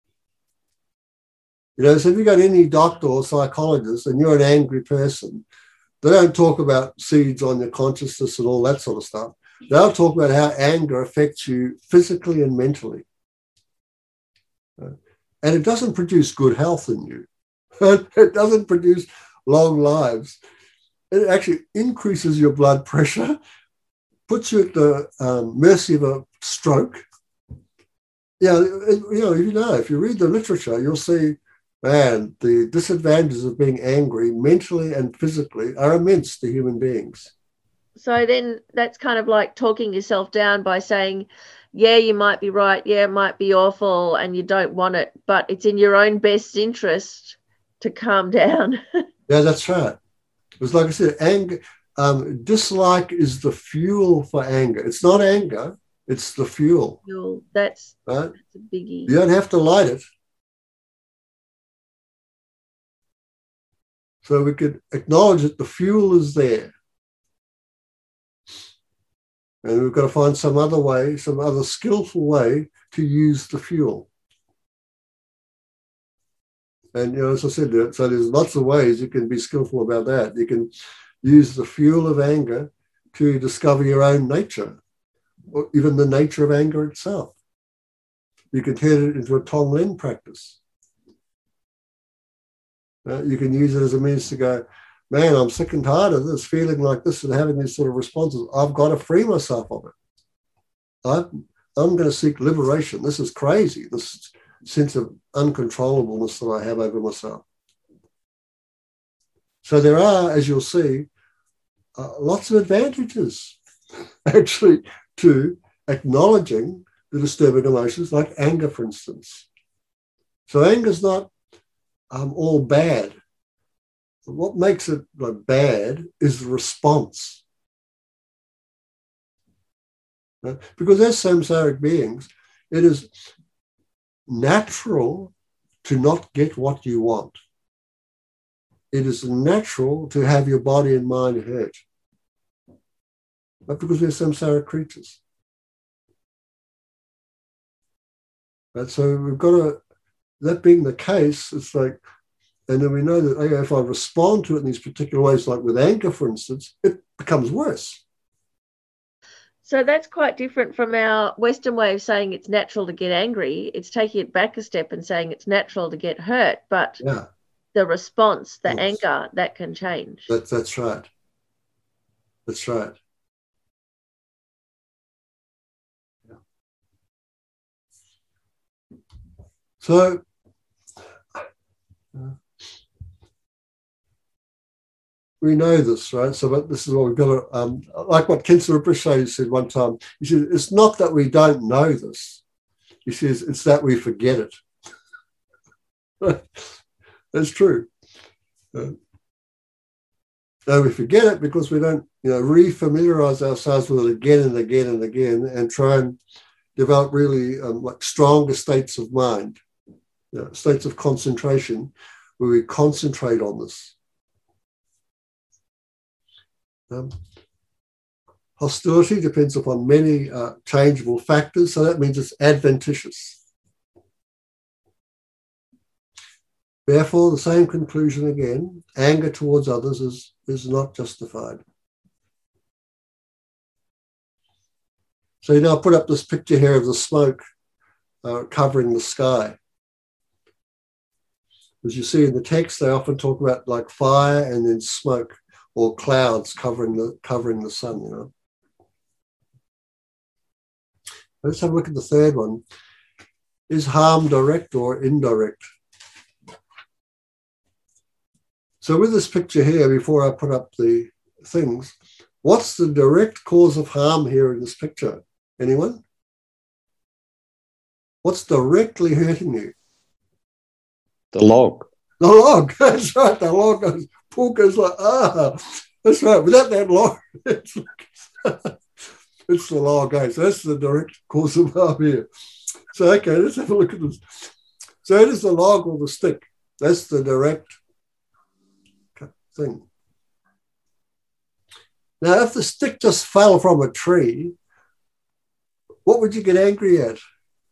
So if you go to any doctor or psychologist and you're an angry person, they don't talk about seeds on your consciousness and all that sort of stuff. They'll talk about how anger affects you physically and mentally. And it doesn't produce good health in you. It doesn't produce long lives. It actually increases your blood pressure, puts you at the mercy of a stroke. If you read the literature, you'll see man, the disadvantages of being angry mentally and physically are immense to human beings. So then that's kind of like talking yourself down by saying, yeah, you might be right. Yeah, it might be awful and you don't want it, but it's in your own best interest to calm down. Yeah, that's right. It's like I said, anger, dislike is the fuel for anger. It's not anger, it's the fuel. That's right? That's a biggie. You don't have to light it. So we could acknowledge that the fuel is there. And we've got to find some other way, some other skillful way to use the fuel. And, as I said, so there's lots of ways you can be skillful about that. You can use the fuel of anger to discover your own nature, or even the nature of anger itself. You can turn it into a Tonglen practice. You can use it as a means to go, man, I'm sick and tired of this, feeling like this and having these sort of responses. I've got to free myself of it. I'm going to seek liberation. This is crazy, this sense of uncontrollableness that I have over myself. So there are, as you'll see, lots of advantages, actually, to acknowledging the disturbing emotions, like anger, for instance. So anger's not all bad. What makes it bad is the response. Right? Because as samsaric beings, it is natural to not get what you want. It is natural to have your body and mind hurt. But because we're samsaric creatures. Right? So we've got to, that being the case, it's like, and then we know that if I respond to it in these particular ways, like with anger, for instance, it becomes worse. So that's quite different from our Western way of saying it's natural to get angry. It's taking it back a step and saying it's natural to get hurt, but the response, the anger, that can change. That's right. That's right. Yeah. So, we know this, right? So but this is what we've got to, like what Khensa Rinpoche said one time, he said, it's not that we don't know this. He says, it's that we forget it. That's true. No, we forget it because we don't, re-familiarize ourselves with it again and again and again and try and develop really like stronger states of mind, states of concentration where we concentrate on this. Hostility depends upon many changeable factors, so that means it's adventitious. Therefore, the same conclusion again, anger towards others is not justified. So you now put up this picture here of the smoke covering the sky. As you see in the text, they often talk about like fire and then smoke, or clouds covering the sun, Let's have a look at the third one. Is harm direct or indirect? So with this picture here, before I put up the things, what's the direct cause of harm here in this picture? Anyone? What's directly hurting you? The log. The log, that's right. The log goes, Paul goes like, that's right. Without that log, it's the log, guys. So that's the direct cause of harm here. So, okay, let's have a look at this. So it is the log or the stick. That's the direct thing. Now, if the stick just fell from a tree, what would you get angry at?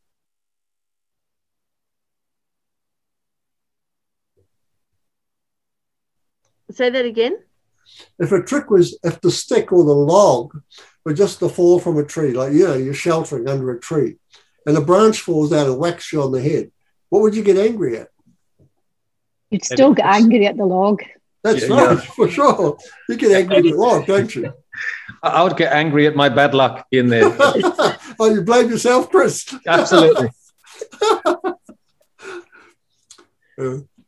Say that again. If the stick or the log were just to fall from a tree, like, you're sheltering under a tree, and a branch falls out and whacks you on the head, what would you get angry at? You'd still get angry at the log. That's right, for sure. You get angry at the log, don't you? I would get angry at my bad luck in there. Oh, you blame yourself, Chris? Absolutely.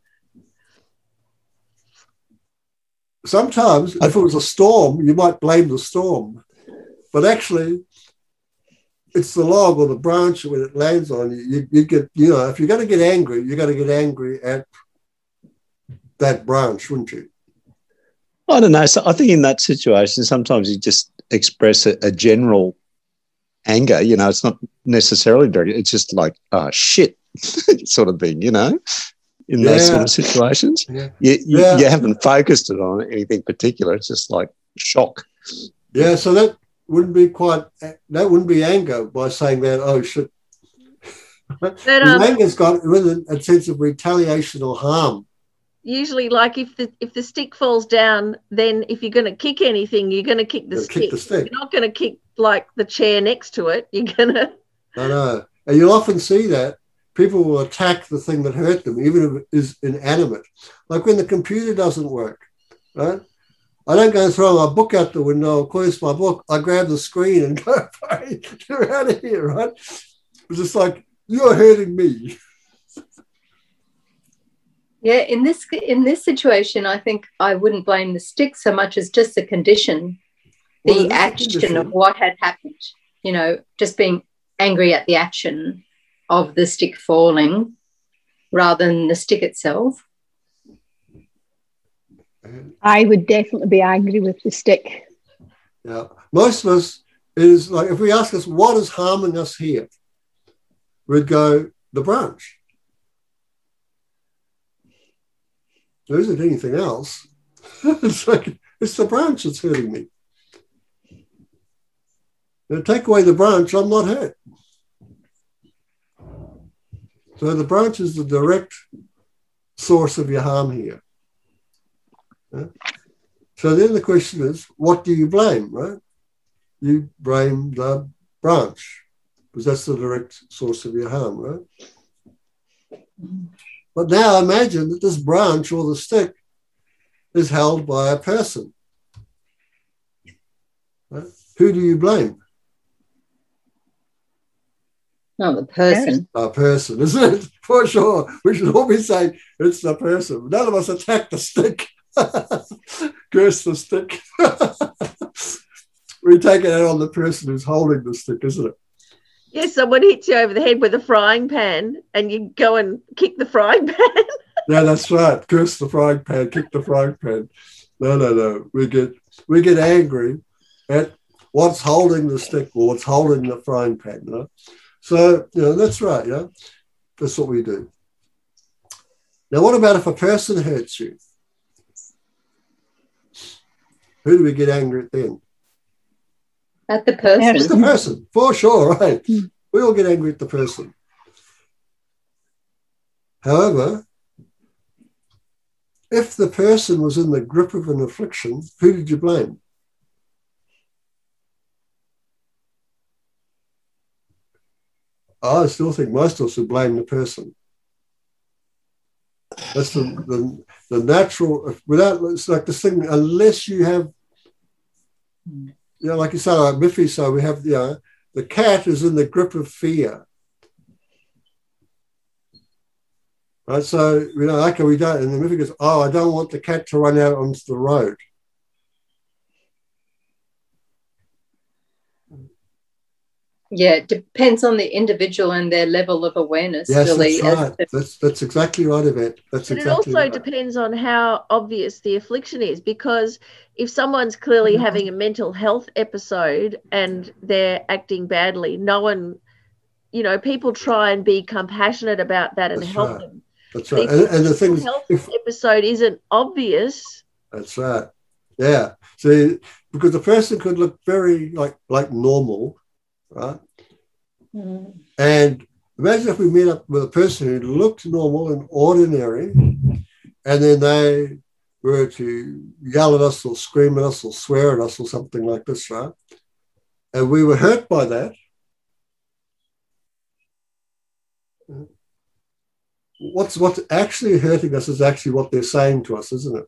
sometimes if it was a storm, you might blame the storm. But actually, it's the log or the branch when it lands on you. You get, if you're going to get angry, you're going to get angry at that branch, wouldn't you? I don't know. So I think in that situation, sometimes you just express a general anger. It's not necessarily dirty. It's just like, oh, shit, sort of thing, in those sort of situations. Yeah. You haven't focused it on anything particular. It's just like shock. Yeah, so that wouldn't be anger by saying that, oh, shit. But, anger's got a sense of retaliation or harm. Usually, like if the stick falls down, then if you're going to kick anything, you're going to kick the stick. You're not going to kick like the chair next to it. You're going to. I know, and you'll often see that people will attack the thing that hurt them, even if it is inanimate. Like when the computer doesn't work, right? I don't go and throw my book out the window. Of course, my book. I grab the screen and go, hey, get out of here, right? It's just like you're hurting me. Yeah, in this situation, I think I wouldn't blame the stick so much as just the condition, the action of what had happened. Just being angry at the action of the stick falling rather than the stick itself. I would definitely be angry with the stick. Yeah, most of us, it is like if we ask us what is harming us here, we'd go the branch. There isn't anything else. It's like it's the branch that's hurting me. Now, take away the branch, I'm not hurt. So the branch is the direct source of your harm here. Yeah? So then the question is, what do you blame, right? You blame the branch because that's the direct source of your harm, right? But now imagine that this branch or the stick is held by a person. Right? Who do you blame? No, the person. A person, isn't it? For sure. We should all be saying it's the person. None of us attack the stick. Curse the stick. We take it out on the person who's holding the stick, isn't it? Yes, someone hits you over the head with a frying pan and you go and kick the frying pan. Yeah, that's right. Curse the frying pan, kick the frying pan. No. We get angry at what's holding the stick or what's holding the frying pan. So, that's right. That's what we do. Now, what about if a person hurts you? Who do we get angry at then? At the person. It's the person, for sure, right? We all get angry at the person. However, if the person was in the grip of an affliction, who did you blame? I still think most of us would blame the person. That's the natural, it's like this thing, unless you have, like you say, like Miffy, so we have, the cat is in the grip of fear. Right, so, okay, we don't, and the Miffy goes, oh, I don't want the cat to run out onto the road. Yeah, it depends on the individual and their level of awareness. Yes, really. That's right. That's exactly right, Yvette. It also depends on how obvious the affliction is, because if someone's clearly having a mental health episode and they're acting badly, no one, people try and be compassionate about that and help them. That's right. And the thing is, if episode isn't obvious. That's right. Yeah. See, because the person could look very like normal. Right? And imagine if we met up with a person who looked normal and ordinary, and then they were to yell at us or scream at us or swear at us or something like this, right? And we were hurt by that. What's actually hurting us is actually what they're saying to us, isn't it?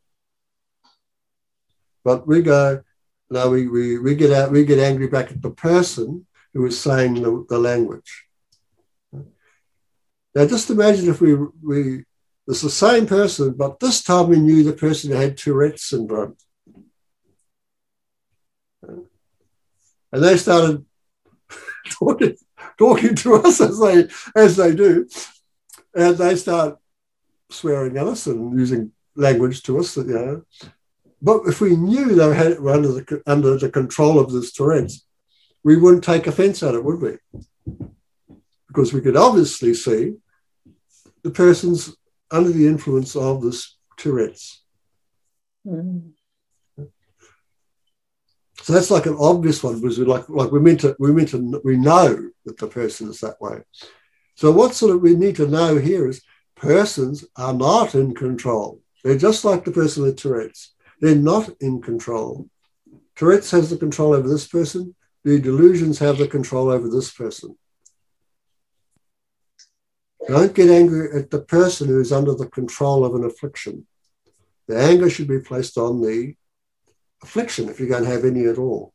But we go, no, we get angry back at the person who is saying the language. Now, just imagine if the It's the same person, but this time we knew the person had Tourette's syndrome. And they started talking to us as they do, and they start swearing at us and using language to us, But if we knew they were under the control of this Tourette's, we wouldn't take offence at it, would we? Because we could obviously see the person's under the influence of this Tourette's. Mm. So that's like an obvious one, because we know that the person is that way. So what sort of we need to know here is persons are not in control. They're just like the person with Tourette's. They're not in control. Tourette's has the control over this person. The delusions have the control over this person. Don't get angry at the person who is under the control of an affliction. The anger should be placed on the affliction if you're going to have any at all.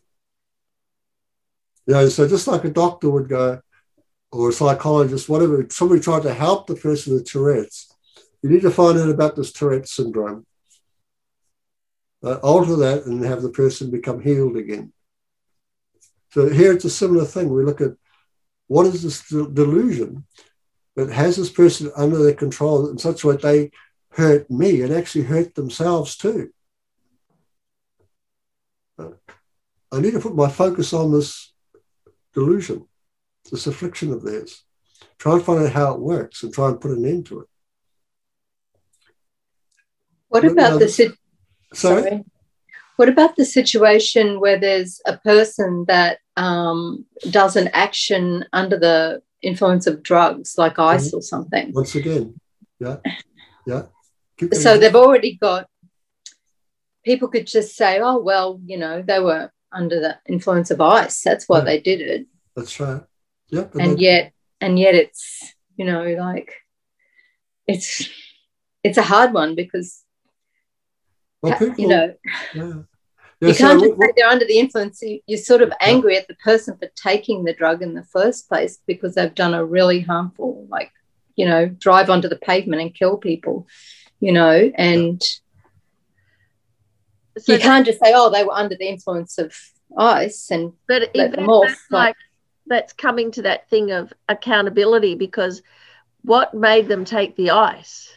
So just like a doctor would go, or a psychologist, whatever, somebody tried to help the person with Tourette's, you need to find out about this Tourette's syndrome. Alter that and have the person become healed again. So here it's a similar thing. We look at what is this delusion that has this person under their control in such a way that they hurt me and actually hurt themselves too. I need to put my focus on this delusion, this affliction of theirs. Try and find out how it works and try and put an end to it. What about What about the situation where there's a person that does an action under the influence of drugs, like ice or something? Once again, yeah. So they've already got, people could just say, oh, well, they were under the influence of ice. That's why they did it. That's right. Yeah. And yet it's, it's a hard one because, you can't just say they're under the influence. You're sort of angry at the person for taking the drug in the first place because they've done a really harmful, drive onto the pavement and kill people, and so you can't just say, oh, they were under the influence of ice and let them off. That's coming to that thing of accountability, because what made them take the ice?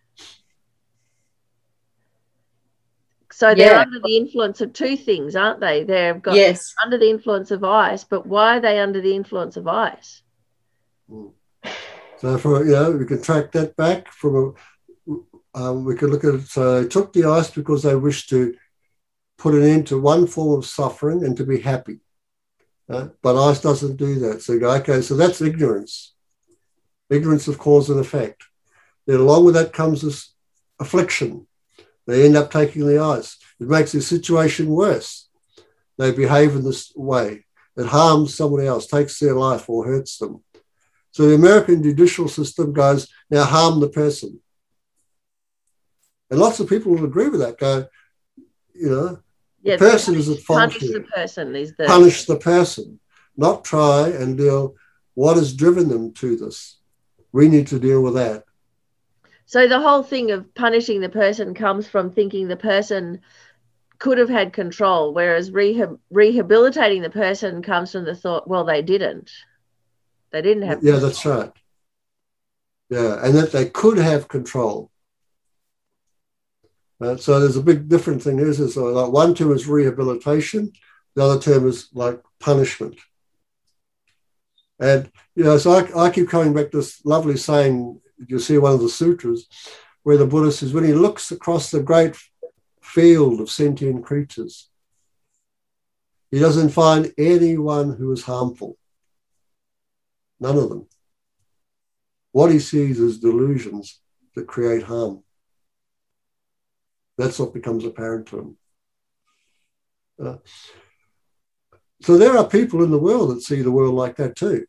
So they're under the influence of two things, aren't they? They've got under the influence of ice, but why are they under the influence of ice? So we can track that back from we could look at it. So they took the ice because they wished to put an end to one form of suffering and to be happy. But ice doesn't do that. So you go, okay, so that's ignorance. Ignorance of cause and effect. Then along with that comes this affliction. They end up taking the ice. It makes the situation worse. They behave in this way. It harms somebody else, takes their life or hurts them. So the American judicial system goes, now harm the person. And lots of people will agree with that, go, the person is at fault here. Punish the person, not try and deal what has driven them to this. We need to deal with that. So the whole thing of punishing the person comes from thinking the person could have had control, whereas rehabilitating the person comes from the thought, well, they didn't. They didn't have control. Yeah, that's right. Yeah, and that they could have control. So there's a big different thing. Is like one term is rehabilitation, the other term is like punishment. And, so I keep coming back to this lovely saying, you see one of the sutras, where the Buddha says, when he looks across the great field of sentient creatures, he doesn't find anyone who is harmful. None of them. What he sees is delusions that create harm. That's what becomes apparent to him. So there are people in the world that see the world like that too.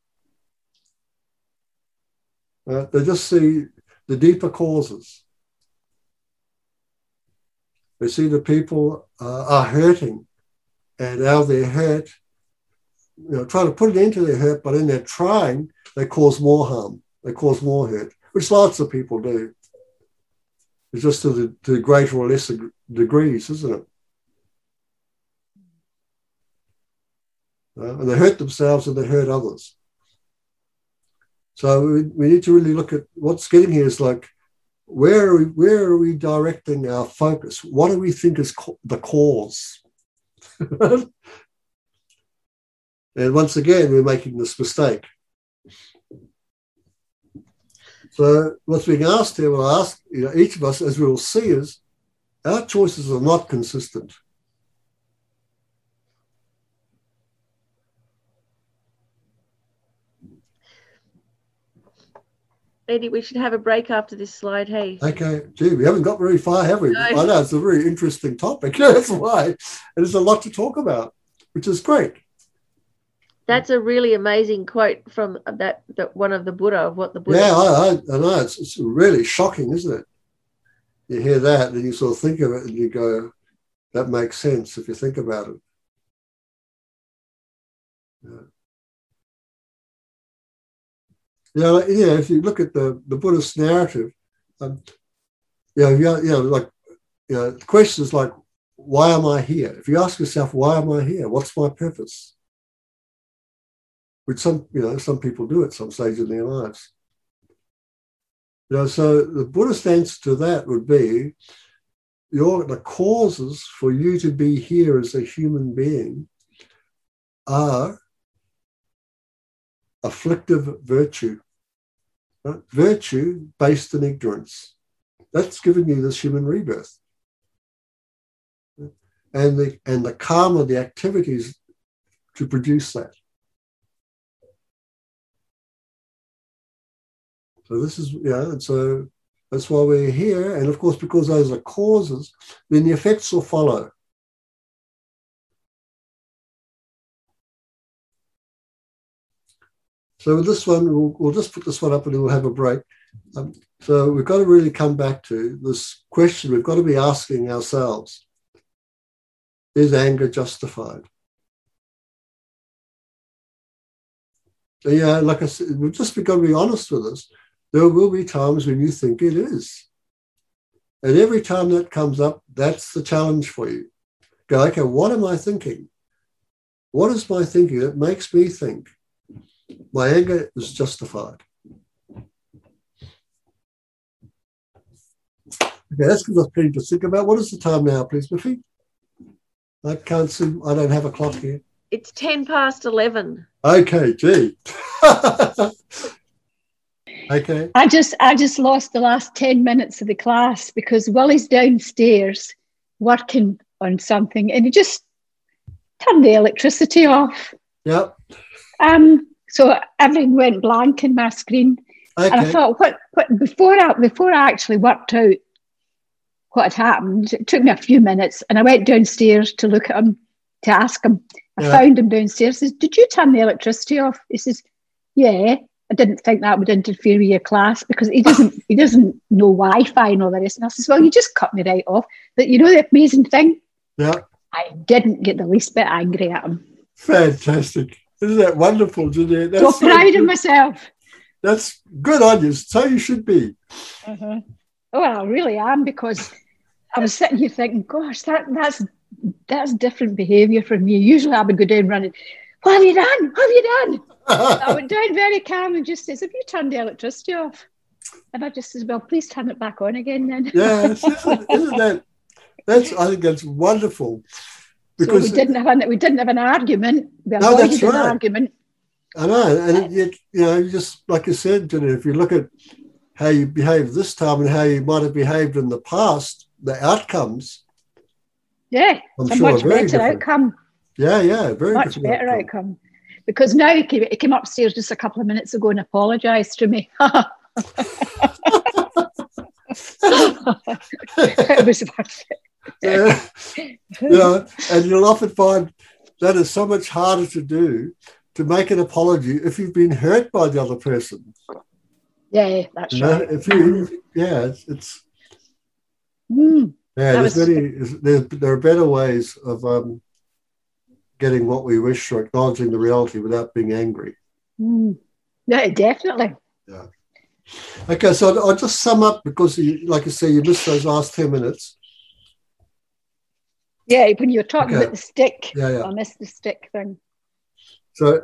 They just see the deeper causes. They see the people are hurting, and out of their hurt, trying to put an end to their hurt, but in their trying, they cause more harm. They cause more hurt. which lots of people do. It's just to greater or lesser degrees, isn't it? And they hurt themselves and they hurt others. So we need to really look at what's getting here is like, where are we directing our focus? What do we think is the cause? And once again, we're making this mistake. So what's being asked here, we'll ask each of us, as we will see, is our choices are not consistent. Eddie, we should have a break after this slide, hey? Okay, gee, we haven't got very far, have we? No. I know, it's a very interesting topic. That's why. And there's a lot to talk about, which is great. That's a really amazing quote from that one of the Buddha, of what the Buddha... Yeah, I know. It's really shocking, isn't it? You hear that and you sort of think of it and you go, that makes sense if you think about it. Yeah. If you look at the Buddhist narrative, the question is like, why am I here? If you ask yourself, why am I here? What's my purpose? Which some people do at some stage in their lives. So the Buddhist answer to that would be, the causes for you to be here as a human being are afflictive virtue. Right? Virtue based in ignorance. That's given you this human rebirth. And the karma, the activities to produce that. So this is, and so that's why we're here. And of course, because those are causes, then the effects will follow. So with this one, we'll just put this one up and then we'll have a break. So we've got to really come back to this question. We've got to be asking ourselves, is anger justified? So, like I said, we've just got to be honest with us. There will be times when you think it is. And every time that comes up, that's the challenge for you. Go, okay, what am I thinking? What is my thinking that makes me think my anger is justified? Okay, that's gives us plenty to think about. What is the time now, please, Miffy? I can't see. I don't have a clock here. It's 11:10. Okay, gee. Okay. I just lost the last 10 minutes of the class because Willie's downstairs working on something and he just turned the electricity off. Yep. So everything went blank in my screen. Okay. And I thought, what before I actually worked out what had happened, it took me a few minutes and I went downstairs to look at him, to ask him. I found him downstairs. Says, did you turn the electricity off? He says, yeah. I didn't think that would interfere with your class because he doesn't know Wi-Fi and all the rest. And I says, well, you just cut me right off. But you know the amazing thing? Yeah. I didn't get the least bit angry at him. Fantastic. Isn't that wonderful, Jeanette? So proud of myself. That's good on you. So you should be. Oh, well, I really am, because I was sitting here thinking, gosh, that's different behaviour from me. Usually I would go down running, what have you done? What have you done? I went down very calm and just says, have you turned the electricity off? And I just says, well, please turn it back on again then. Yes, isn't that? I think that's wonderful. Because so we didn't have an argument. We avoided that's right. An argument. I know, and yet, just like you said, Jenny, if you look at how you behaved this time and how you might have behaved in the past, the outcomes. Yeah, it's a much better outcome. Yeah, very much better outcome. Because now he came upstairs just a couple of minutes ago and apologised to me. It was worth it. And you'll often find that is so much harder to do, to make an apology if you've been hurt by the other person. Yeah, that's right. If you, it's. There are better ways of getting what we wish or acknowledging the reality without being angry. Yeah, definitely. Yeah. Okay, so I'll just sum up because, like I say, you missed those last 10 minutes. Yeah, when you're talking about the stick, yeah. I missed the stick thing. So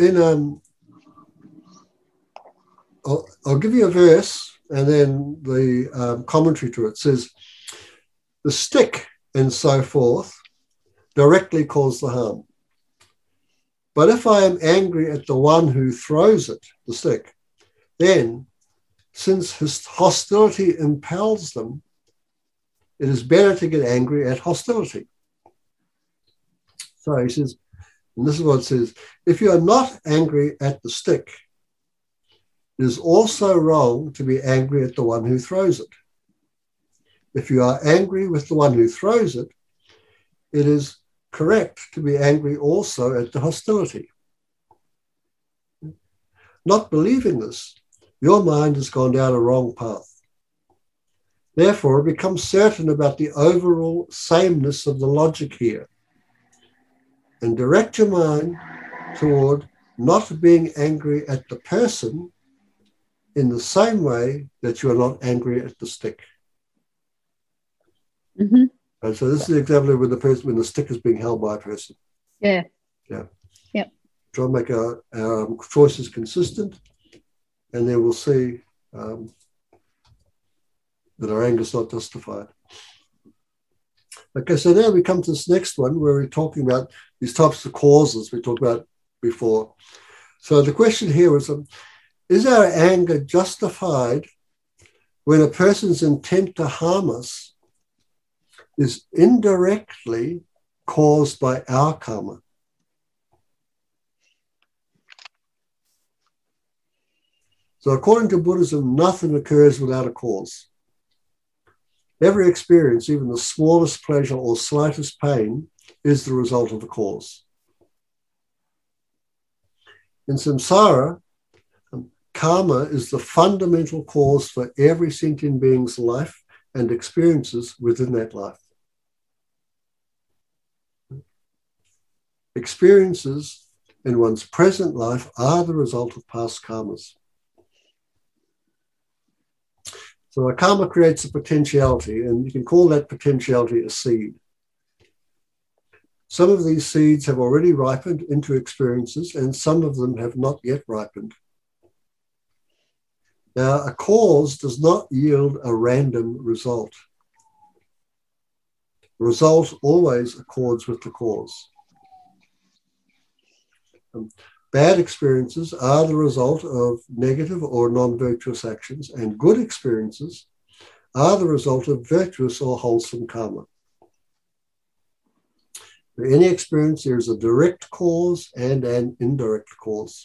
I'll give you a verse and then the commentary to it. It says, the stick and so forth directly cause the harm. But if I am angry at the one who throws it, the stick, then since his hostility impels them, it is better to get angry at hostility. So he says, and this is what it says, if you are not angry at the stick, it is also wrong to be angry at the one who throws it. If you are angry with the one who throws it, it is correct to be angry also at the hostility. Not believing this, your mind has gone down a wrong path. Therefore, become certain about the overall sameness of the logic here and direct your mind toward not being angry at the person in the same way that you are not angry at the stick. Mm-hmm. And so this is the example when the stick is being held by a person. Yeah. Yeah. Yeah. Try and make our choices consistent, and then we'll see that our anger is not justified. Okay, so now we come to this next one where we're talking about these types of causes we talked about before. So the question here is our anger justified when a person's intent to harm us is indirectly caused by our karma? So according to Buddhism, nothing occurs without a cause. Every experience, even the smallest pleasure or slightest pain, is the result of a cause. In samsara, karma is the fundamental cause for every sentient being's life and experiences within that life. Experiences in one's present life are the result of past karmas. So a karma creates a potentiality, and you can call that potentiality a seed. Some of these seeds have already ripened into experiences, and some of them have not yet ripened. Now, a cause does not yield a random result. The result always accords with the cause. Bad experiences are the result of negative or non-virtuous actions, and good experiences are the result of virtuous or wholesome karma. For any experience, there is a direct cause and an indirect cause.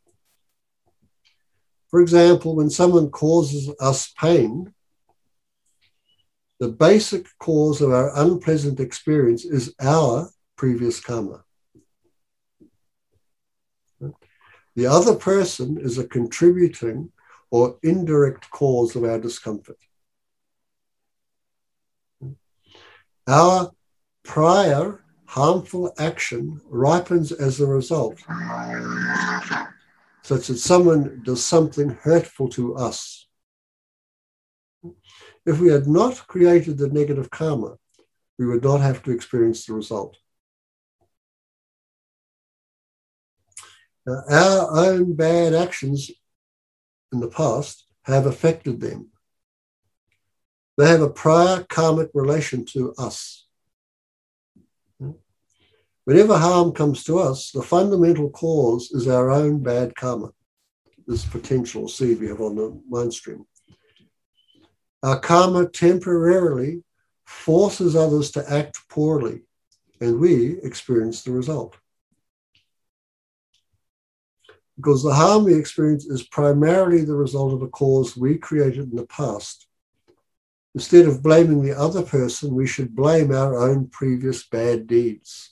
For example, when someone causes us pain, the basic cause of our unpleasant experience is our previous karma. The other person is a contributing or indirect cause of our discomfort. Our prior harmful action ripens as a result, such that someone does something hurtful to us. If we had not created the negative karma, we would not have to experience the result. Now, our own bad actions in the past have affected them. They have a prior karmic relation to us. Whenever harm comes to us, the fundamental cause is our own bad karma, this potential seed we have on the mind stream. Our karma temporarily forces others to act poorly, and we experience the result. Because the harm we experience is primarily the result of a cause we created in the past. Instead of blaming the other person, we should blame our own previous bad deeds.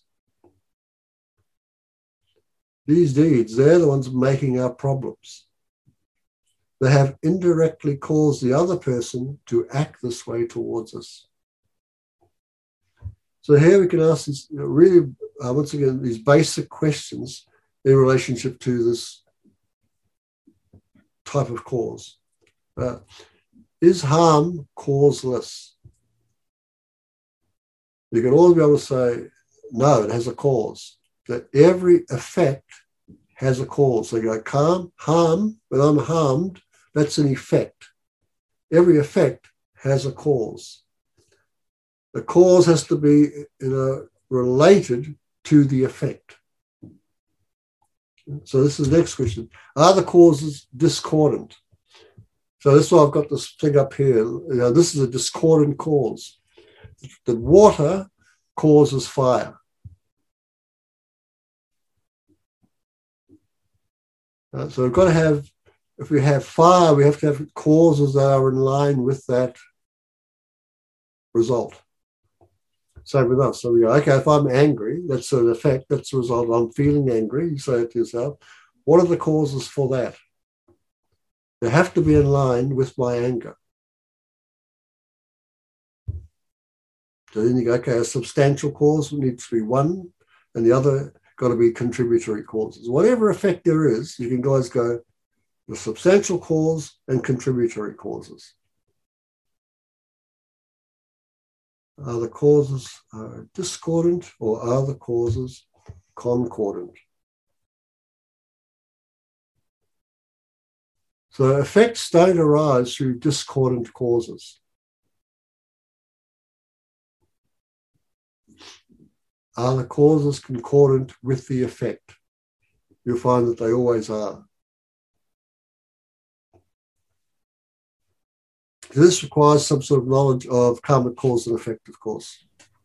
These deeds, they're the ones making our problems. They have indirectly caused the other person to act this way towards us. So here we can ask these really, once again, these basic questions in relationship to this type of cause. Is harm causeless? You can always be able to say, no, it has a cause. That every effect has a cause. So you go, harm, when I'm harmed, that's an effect. Every effect has a cause. The cause has to be related to the effect. So this is the next question. Are the causes discordant? So that's why I've got this thing up here. This is a discordant cause. The water causes fire. So we've got to have, if we have fire, we have to have causes that are in line with that result. Same with us. So we go, okay, if I'm angry, that's an effect, that's the result. I'm feeling angry. You say it to yourself, what are the causes for that? They have to be in line with my anger. So then you go, okay, a substantial cause needs to be one, and the other got to be contributory causes. Whatever effect there is, you can guys go the substantial cause and contributory causes. Are the causes discordant or are the causes concordant? So effects don't arise through discordant causes. Are the causes concordant with the effect? You'll find that they always are. This requires some sort of knowledge of karmic cause and effect, of course.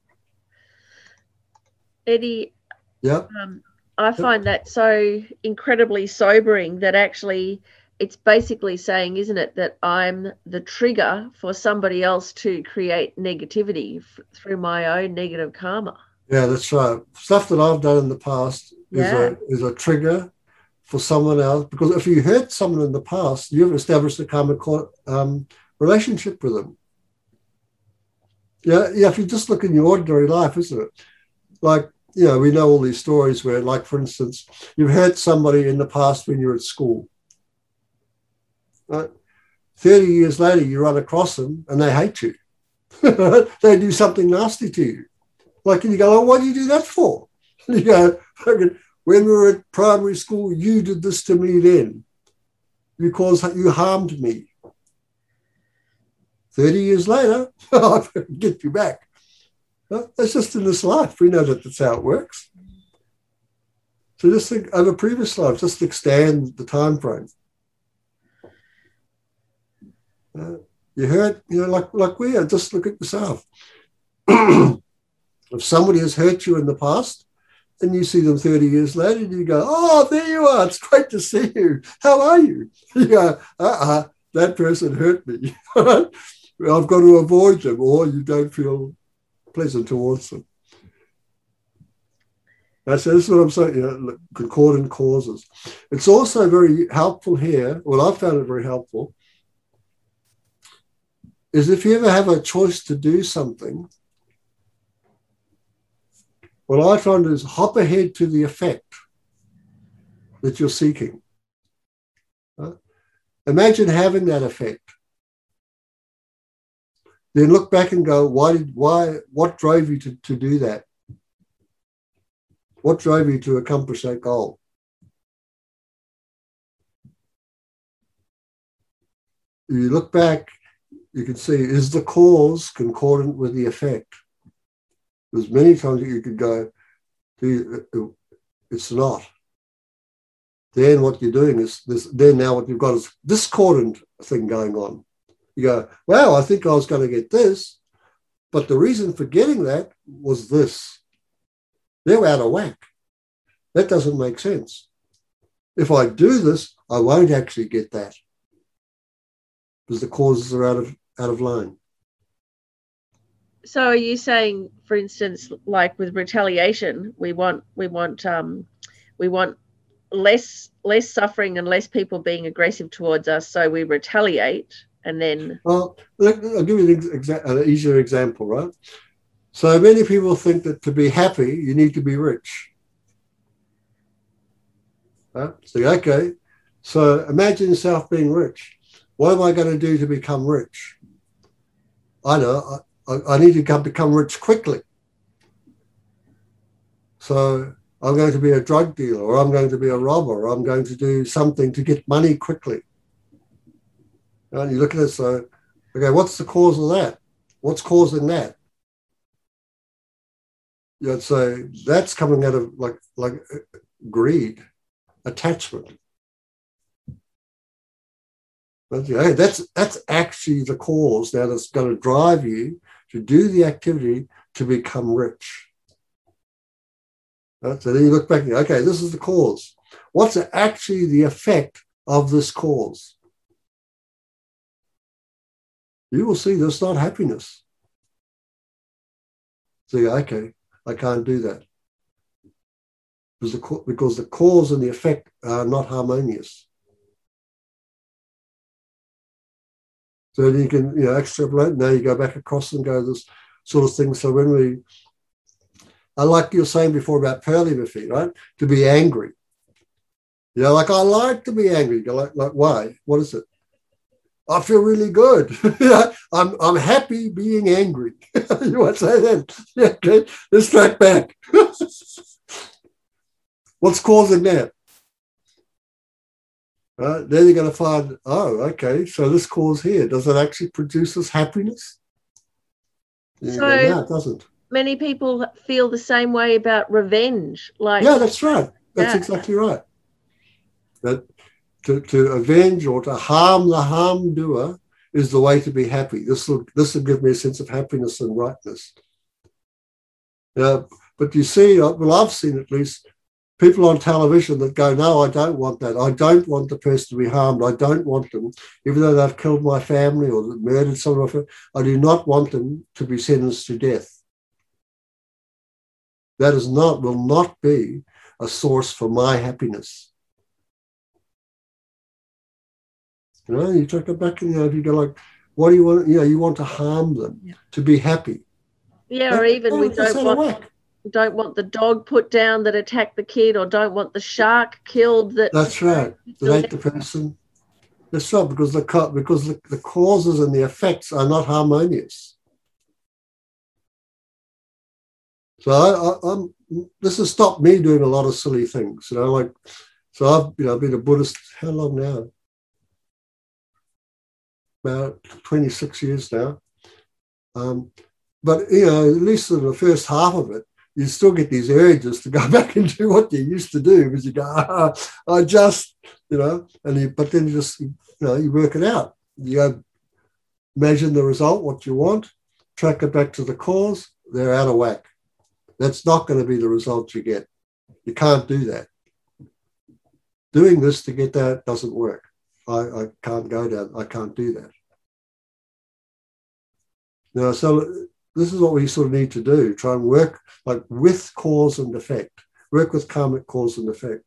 Eddie, yeah. I find that so incredibly sobering that actually it's basically saying, isn't it, that I'm the trigger for somebody else to create negativity through my own negative karma. Yeah, that's right. Stuff that I've done in the past is a trigger for someone else. Because if you hurt someone in the past, you've established a karmic relationship with them. Yeah, if you just look in your ordinary life, isn't it? Like, we know all these stories where, like, for instance, you've hurt somebody in the past when you're at school. Right? 30 years later, you run across them and they hate you. They do something nasty to you. Like, and you go, oh, what do you do that for? And you go, when we were at primary school, you did this to me then because you harmed me. 30 years later, I get you back. That's just in this life. We know that that's how it works. So just think over previous lives, just extend the time frame. You hurt, like we are, just look at yourself. If somebody has hurt you in the past and you see them 30 years later, you go, oh, there you are. It's great to see you. How are you? You go, that person hurt me. I've got to avoid them, or you don't feel pleasant towards them. That's what I'm saying, concordant causes. It's also very helpful here, well, I found it very helpful, is if you ever have a choice to do something, what I find is hop ahead to the effect that you're seeking. Imagine having that effect. Then look back and go, what drove you to do that? What drove you to accomplish that goal? If you look back, you can see, is the cause concordant with the effect? There's many times that you could go, it's not. Then what you're doing is then now what you've got is discordant thing going on. You go, wow, I think I was going to get this, but the reason for getting that was this. They're out of whack. That doesn't make sense. If I do this, I won't actually get that because the causes are out of line. So are you saying, for instance, like with retaliation, we want less suffering and less people being aggressive towards us, so we retaliate and then... Well, I'll give you an easier example, right? So many people think that to be happy, you need to be rich. Right? So, okay, so imagine yourself being rich. What am I going to do to become rich? I know I need to become rich quickly. So I'm going to be a drug dealer, or I'm going to be a robber, or I'm going to do something to get money quickly. And you look at it, so, okay, what's the cause of that? What's causing that? You'd say that's coming out of like greed, attachment. But, hey, that's actually the cause now that's going to drive you to do the activity to become rich. Right? So then you look back and go, okay, this is the cause. What's actually the effect of this cause? You will see there's not happiness. So you go, okay, I can't do that. Because the cause and the effect are not harmonious. So you can, extrapolate. Now you go back across and go this sort of thing. So when I like you were saying before about Pearly Murphy, right? To be angry. I like to be angry. You're like why? What is it? I feel really good. I'm happy being angry. You want to say that? Yeah, okay. Let's track back. What's causing that? Then you're going to find, okay, so this cause here, does it actually produce us happiness? No, it doesn't. Many people feel the same way about revenge. Yeah, that's right. That's exactly right. That to avenge or to harm the harm doer is the way to be happy. This will give me a sense of happiness and rightness. But you see, well, I've seen at least people on television that go, no, I don't want that. I don't want the person to be harmed. I don't want them, even though they've killed my family or murdered someone. I do not want them to be sentenced to death. That will not be a source for my happiness. You take it back and if you go like, what do you want? You want to harm them to be happy. Yeah, or even we don't want the dog put down that attacked the kid, or don't want the shark killed. That's right. That ate the person. That's right, because the causes and the effects are not harmonious. So this has stopped me doing a lot of silly things. So I've been a Buddhist. How long now? About 26 years now. But, at least in the first half of it, you still get these urges to go back and do what you used to do because you go, I just, but then you just, you work it out. You go imagine the result, what you want, track it back to the cause, they're out of whack. That's not going to be the result you get. You can't do that. Doing this to get that doesn't work. I can't go down. I can't do that. So this is what we sort of need to do. Try and work with cause and effect. Work with karmic cause and effect.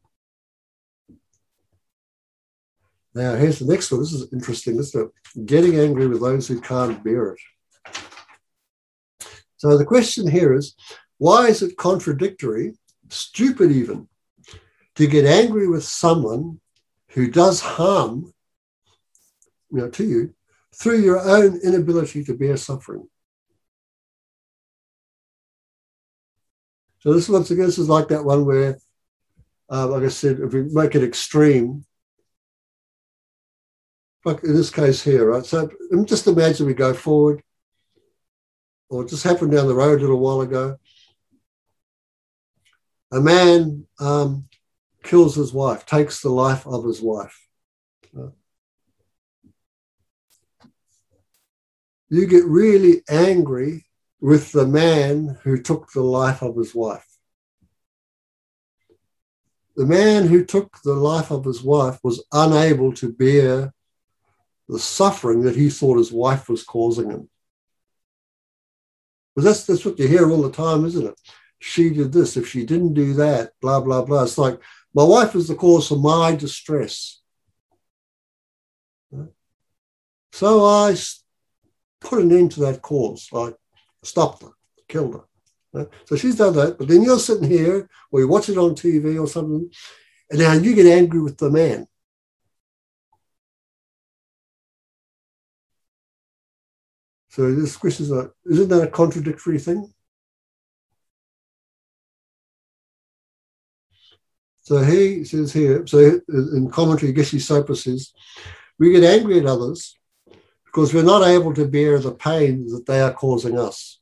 Now, here's the next one. This is interesting. This is getting angry with those who can't bear it. So the question here is, why is it contradictory, stupid even, to get angry with someone who does harm to you through your own inability to bear suffering? So this once again, this is like that one where, like I said, if we make it extreme, like in this case here, right? So just imagine we go forward, or it just happened down the road a little while ago. A man kills his wife, takes the life of his wife. You get really angry with the man who took the life of his wife. The man who took the life of his wife was unable to bear the suffering that he thought his wife was causing him. Because that's what you hear all the time, isn't it? She did this, if she didn't do that, blah, blah, blah. It's like, my wife is the cause for my distress. So I put an end to that cause. I stopped her, killed her. So she's done that, but then you're sitting here, or you watch it on TV or something, and now you get angry with the man. So this question is like, isn't that a contradictory thing? So he says here, so in commentary, Geshe Sopa says, we get angry at others because we're not able to bear the pain that they are causing us.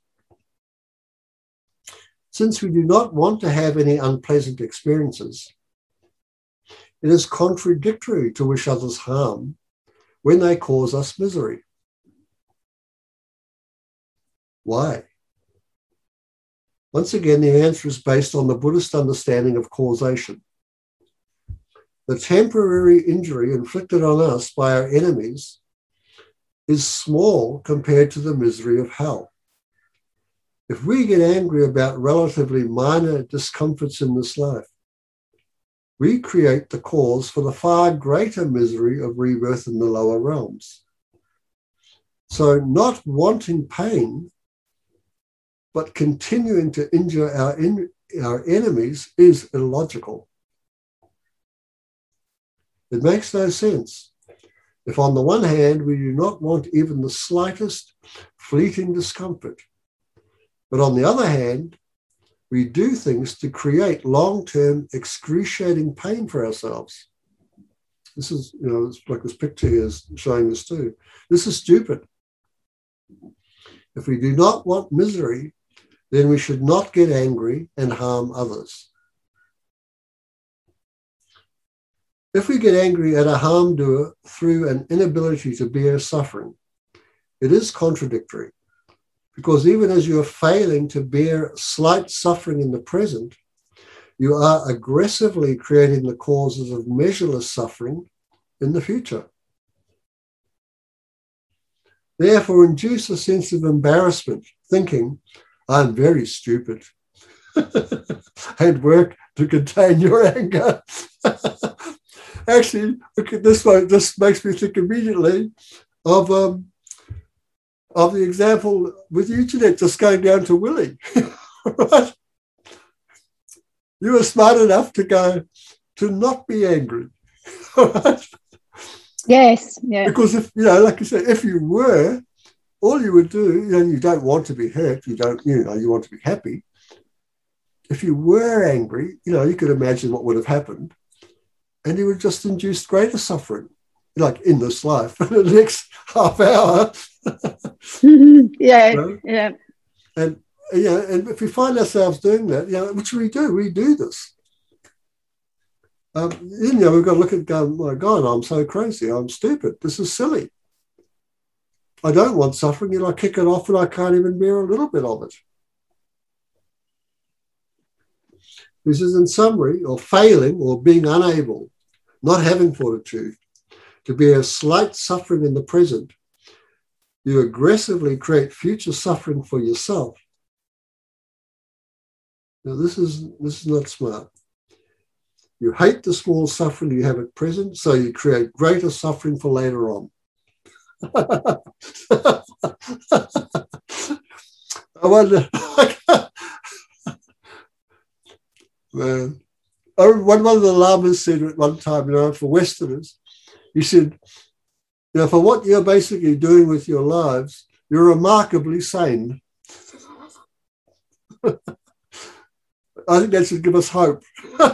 Since we do not want to have any unpleasant experiences, it is contradictory to wish others harm when they cause us misery. Why? Once again, the answer is based on the Buddhist understanding of causation. The temporary injury inflicted on us by our enemies is small compared to the misery of hell. If we get angry about relatively minor discomforts in this life, we create the cause for the far greater misery of rebirth in the lower realms. So not wanting pain, but continuing to injure our enemies is illogical. It makes no sense if on the one hand we do not want even the slightest fleeting discomfort, but on the other hand, we do things to create long-term excruciating pain for ourselves. This is, it's like this picture here is showing this too. This is stupid. If we do not want misery, then we should not get angry and harm others. If we get angry at a harm doer through an inability to bear suffering, it is contradictory, because even as you are failing to bear slight suffering in the present, you are aggressively creating the causes of measureless suffering in the future. Therefore, induce a sense of embarrassment, thinking, I'm very stupid, and work to contain your anger. Actually, look at this one. This makes me think immediately of the example with you, Jeanette, just going down to Willie. Right? You were smart enough to not be angry. Right? Yes, yeah. Because if, like you said, if you were, all you would do, you don't want to be hurt, you want to be happy. If you were angry, you could imagine what would have happened. And you would just induce greater suffering, like in this life, for the next half hour. Yeah, yeah. And if we find ourselves doing that, which we do this. We've got to look at going, my God, I'm so crazy, I'm stupid, this is silly. I don't want suffering, I kick it off and I can't even bear a little bit of it. This is, in summary, or failing or being unable, not having fortitude, to bear slight suffering in the present, you aggressively create future suffering for yourself. Now, this is not smart. You hate the small suffering you have at present, so you create greater suffering for later on. I wonder. Man. One of the lamas said at one time, for Westerners, he said, for what you're basically doing with your lives, you're remarkably sane. I think that should give us hope.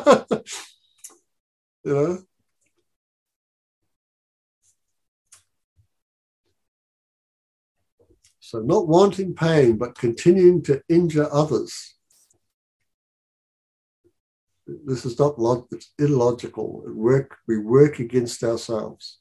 So not wanting pain, but continuing to injure others. This is not logical, it's illogical. We work against ourselves.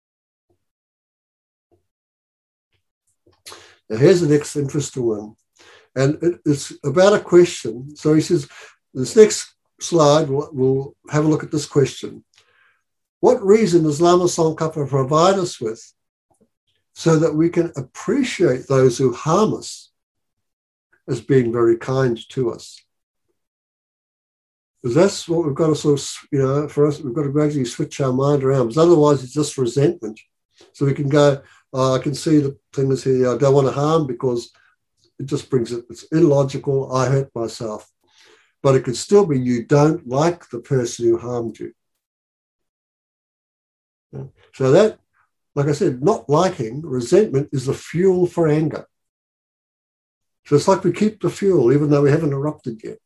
Now here's the next interesting one. And it's about a question. So he says, this next slide, we'll have a look at this question. What reason does Lama Tsongkhapa provide us with so that we can appreciate those who harm us as being very kind to us? Because that's what we've got to sort of, for us, we've got to gradually switch our mind around, because otherwise it's just resentment. So we can go, I can see the thing is here, I don't want to harm because it just brings it, it's illogical, I hurt myself. But it could still be you don't like the person who harmed you. So that like I said, not liking, resentment is the fuel for anger. So it's like we keep the fuel even though we haven't erupted yet.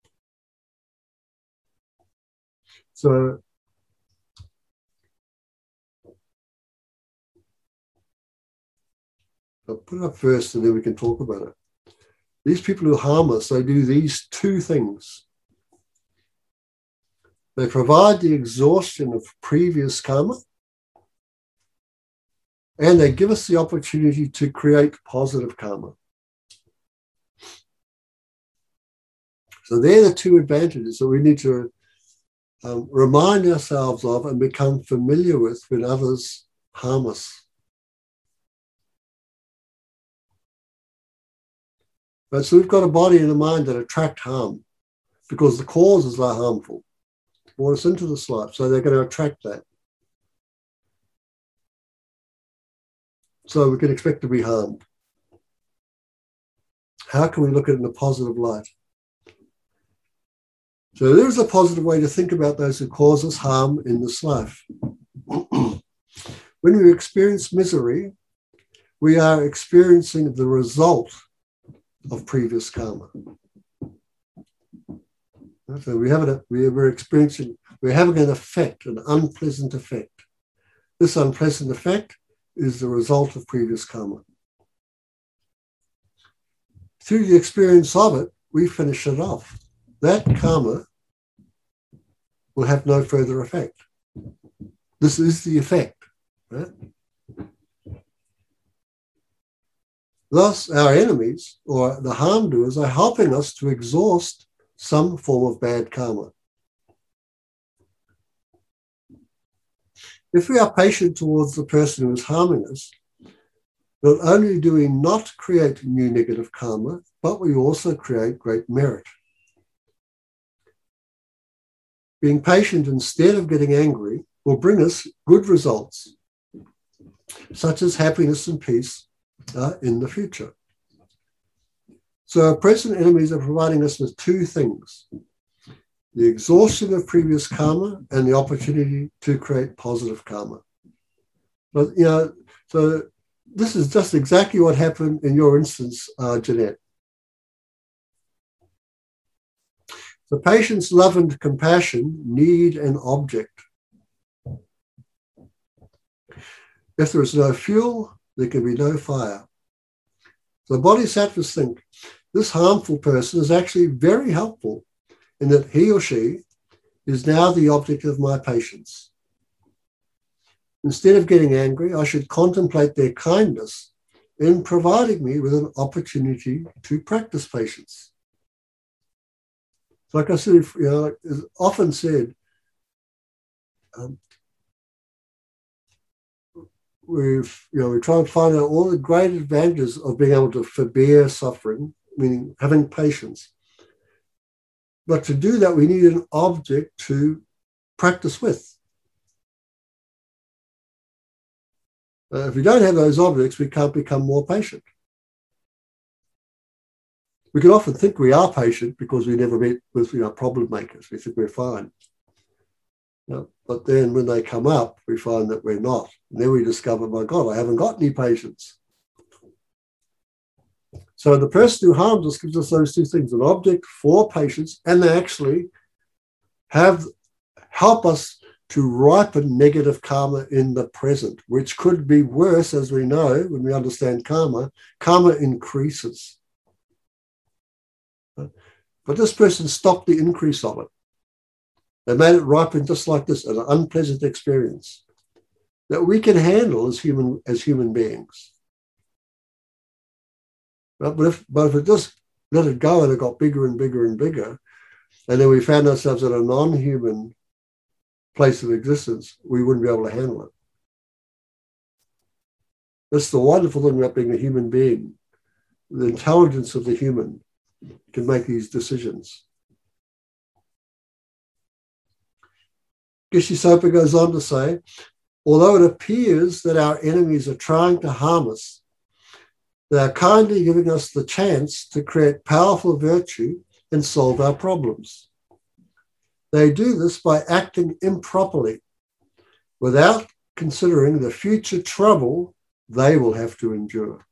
So I'll put it up first and then we can talk about it. These people who harm us, they do these two things. They provide the exhaustion of previous karma, and they give us the opportunity to create positive karma. So they're the two advantages that we need to remind ourselves of and become familiar with when others harm us. But so we've got a body and a mind that attract harm because the causes are harmful. Brought us into this life, so they're going to attract that. So we can expect to be harmed. How can we look at it in a positive light? So there's a positive way to think about those who cause us harm in this life. When we experience misery, we are experiencing the result of previous karma. So we're having an effect, an unpleasant effect. This unpleasant effect is the result of previous karma. Through the experience of it, we finish it off. That karma will have no further effect. This is the effect. Right? Thus, our enemies, or the harm doers, are helping us to exhaust some form of bad karma. If we are patient towards the person who is harming us, not only do we not create new negative karma, but we also create great merit. Being patient instead of getting angry will bring us good results, such as happiness and peace in the future. So our present enemies are providing us with two things: the exhaustion of previous karma and the opportunity to create positive karma. But, so this is just exactly what happened in your instance, Jeanette. So patience, love, and compassion need an object. If there is no fuel, there can be no fire. So bodhisattvas think this harmful person is actually very helpful in that he or she is now the object of my patience. Instead of getting angry, I should contemplate their kindness in providing me with an opportunity to practice patience. Like I said, it's often said, we try and find out all the great advantages of being able to forbear suffering, meaning having patience. But to do that, we need an object to practice with. If we don't have those objects, we can't become more patient. We can often think we are patient because we never met with problem makers. We think we're fine. But then when they come up, we find that we're not. And then we discover, my God, I haven't got any patience. So the person who harms us gives us those two things, an object for patience, and they actually help us to ripen negative karma in the present, which could be worse, as we know, when we understand karma. Karma increases. But this person stopped the increase of it. They made it ripen just like this, an unpleasant experience that we can handle as human beings. But if we just let it go and it got bigger and bigger and bigger, and then we found ourselves in a non-human place of existence, we wouldn't be able to handle it. That's the wonderful thing about being a human being. The intelligence of the human can make these decisions. Geshe Sopa goes on to say, although it appears that our enemies are trying to harm us, they are kindly giving us the chance to create powerful virtue and solve our problems. They do this by acting improperly, without considering the future trouble they will have to endure.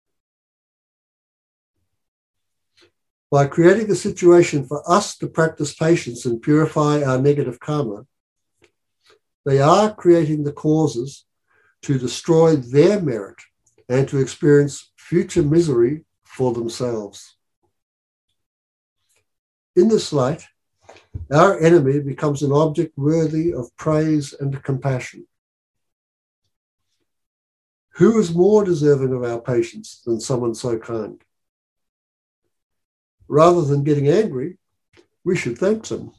By creating a situation for us to practice patience and purify our negative karma, they are creating the causes to destroy their merit and to experience future misery for themselves. In this light, our enemy becomes an object worthy of praise and compassion. Who is more deserving of our patience than someone so kind? Rather than getting angry, we should thank them.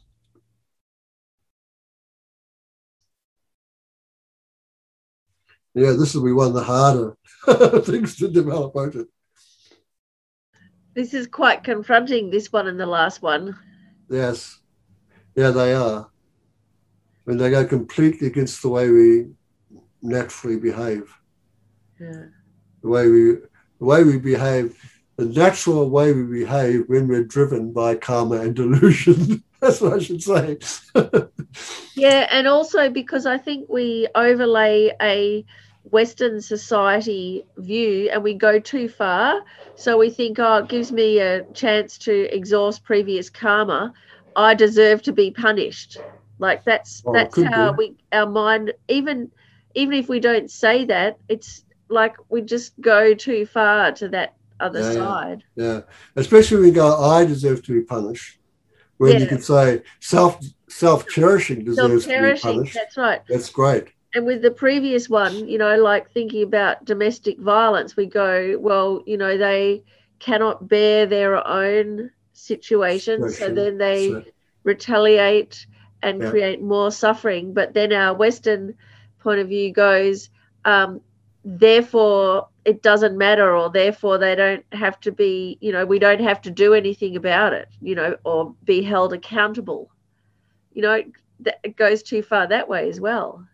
Yeah, this will be one of the harder things to develop, won't it? This is quite confronting, this one and the last one. Yes. Yeah, they are. When they go completely against the way we naturally behave. Yeah. The way we behave, the natural way we behave when we're driven by karma and delusion. That's what I should say. Yeah, and also because I think we overlay a Western society view and we go too far. So we think, oh, it gives me a chance to exhaust previous karma. I deserve to be punished. Like that's how our mind, even if we don't say that, it's like we just go too far to that other side. Yeah, especially when we go, I deserve to be punished. When you could say self-cherishing deserves to be punished. That's right. That's great. And with the previous one, like thinking about domestic violence, we go, well, they cannot bear their own situation, so then they retaliate and create more suffering. But then our Western point of view goes, therefore it doesn't matter, or therefore they don't have to be, we don't have to do anything about it, or be held accountable. It goes too far that way as well.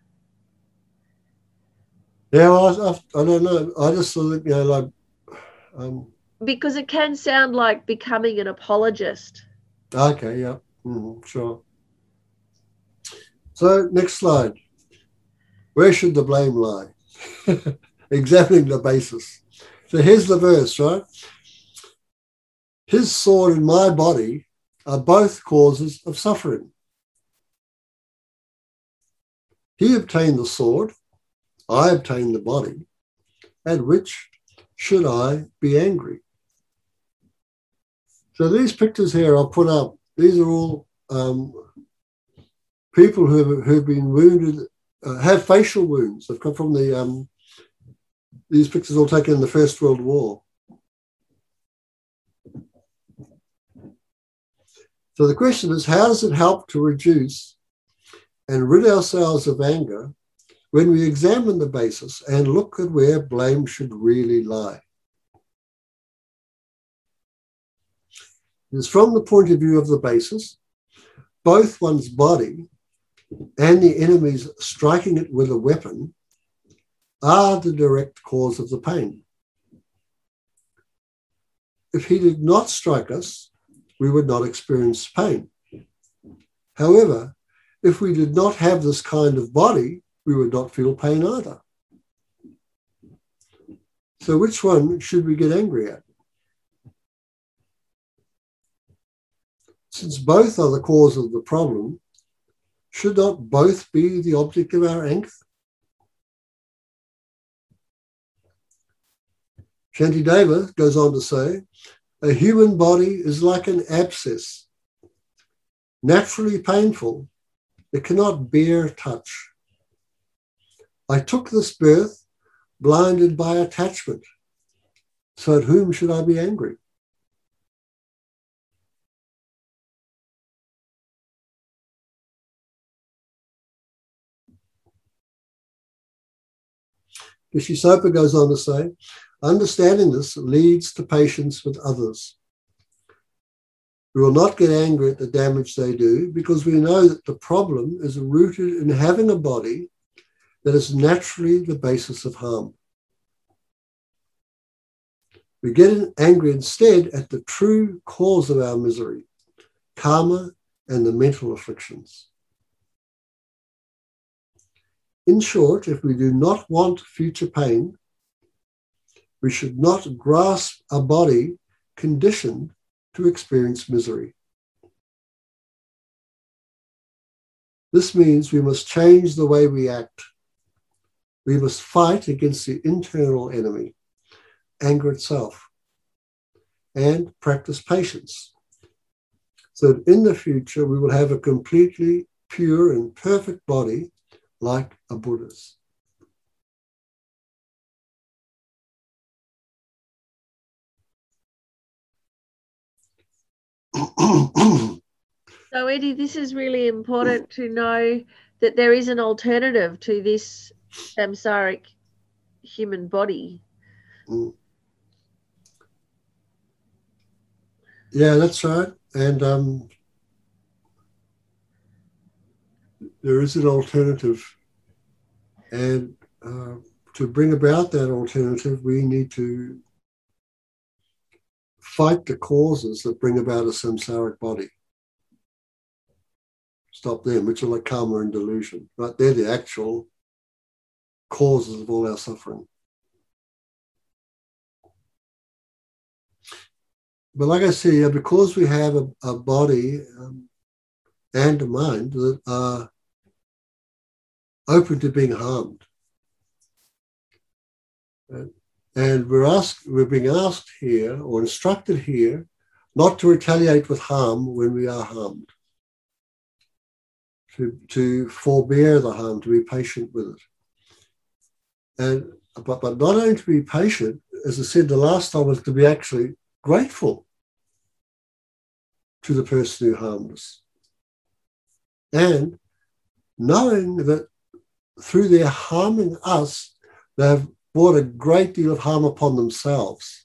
Yeah, well, I don't know. I just thought, because it can sound like becoming an apologist. Okay, yeah, sure. So next slide. Where should the blame lie? Examining the basis. So here's the verse, right? His sword and my body are both causes of suffering. He obtained the sword, I obtained the body, at which should I be angry? So these pictures here I'll put up. These are all people who've been wounded, have facial wounds. They've come from these pictures all taken in the First World War. So the question is, how does it help to reduce and rid ourselves of anger when we examine the basis and look at where blame should really lie? It is from the point of view of the basis, both one's body and the enemy's striking it with a weapon are the direct cause of the pain. If he did not strike us, we would not experience pain. However, if we did not have this kind of body, we would not feel pain either. So which one should we get angry at? Since both are the cause of the problem, should not both be the object of our anger? Shantideva goes on to say, a human body is like an abscess, naturally painful. It cannot bear touch. I took this birth blinded by attachment. So at whom should I be angry? Geshe-Sopa goes on to say, understanding this leads to patience with others. We will not get angry at the damage they do because we know that the problem is rooted in having a body that is naturally the basis of harm. We get angry instead at the true cause of our misery, karma and the mental afflictions. In short, if we do not want future pain, we should not grasp a body conditioned to experience misery. This means we must change the way we act. We must fight against the internal enemy, anger itself, and practice patience, so that in the future we will have a completely pure and perfect body like a Buddha's. So, Eddie, this is really important to know that there is an alternative to this samsaric human body. Yeah, that's right. And there is an alternative. And to bring about that alternative, we need to fight the causes that bring about a samsaric body. Stop them, which are like karma and delusion. Right? They're the actual causes of all our suffering. But like I say, because we have a body and a mind that are open to being harmed, and we're being asked here or instructed here not to retaliate with harm when we are harmed, to forbear the harm, to be patient with it. But not only to be patient, as I said the last time, was to be actually grateful to the person who harmed us. And knowing that through their harming us, they have brought a great deal of harm upon themselves.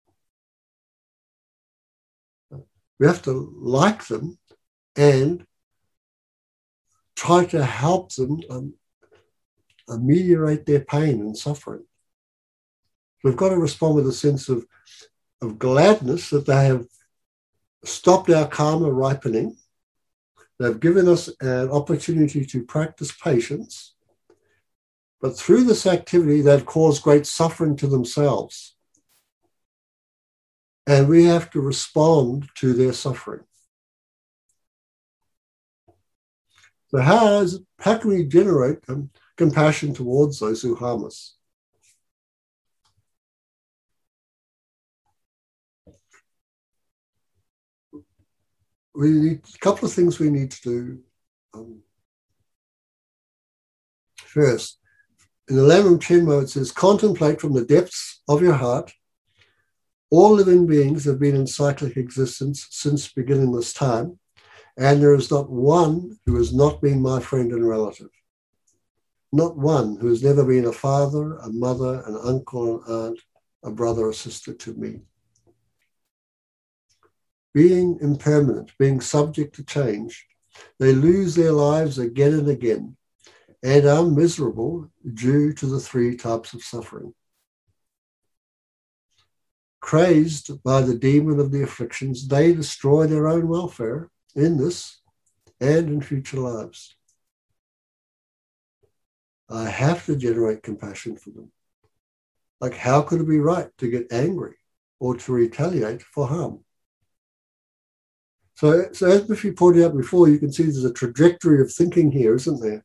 We have to like them and try to help them ameliorate their pain and suffering. We've got to respond with a sense of gladness that they have stopped our karma ripening. They've given us an opportunity to practice patience. But through this activity, they've caused great suffering to themselves. And we have to respond to their suffering. So how can we generate compassion towards those who harm us? We need a couple of things we need to do. First, in the Lamrim Chenmo, it says, contemplate from the depths of your heart. All living beings have been in cyclic existence since beginningless time, and there is not one who has not been my friend and relative. Not one who has never been a father, a mother, an uncle, an aunt, a brother or sister to me. Being impermanent, being subject to change, they lose their lives again and again and are miserable due to the three types of suffering. Crazed by the demon of the afflictions, they destroy their own welfare in this and in future lives. I have to generate compassion for them. Like, how could it be right to get angry or to retaliate for harm? So as Miffy pointed out before, you can see there's a trajectory of thinking here, isn't there?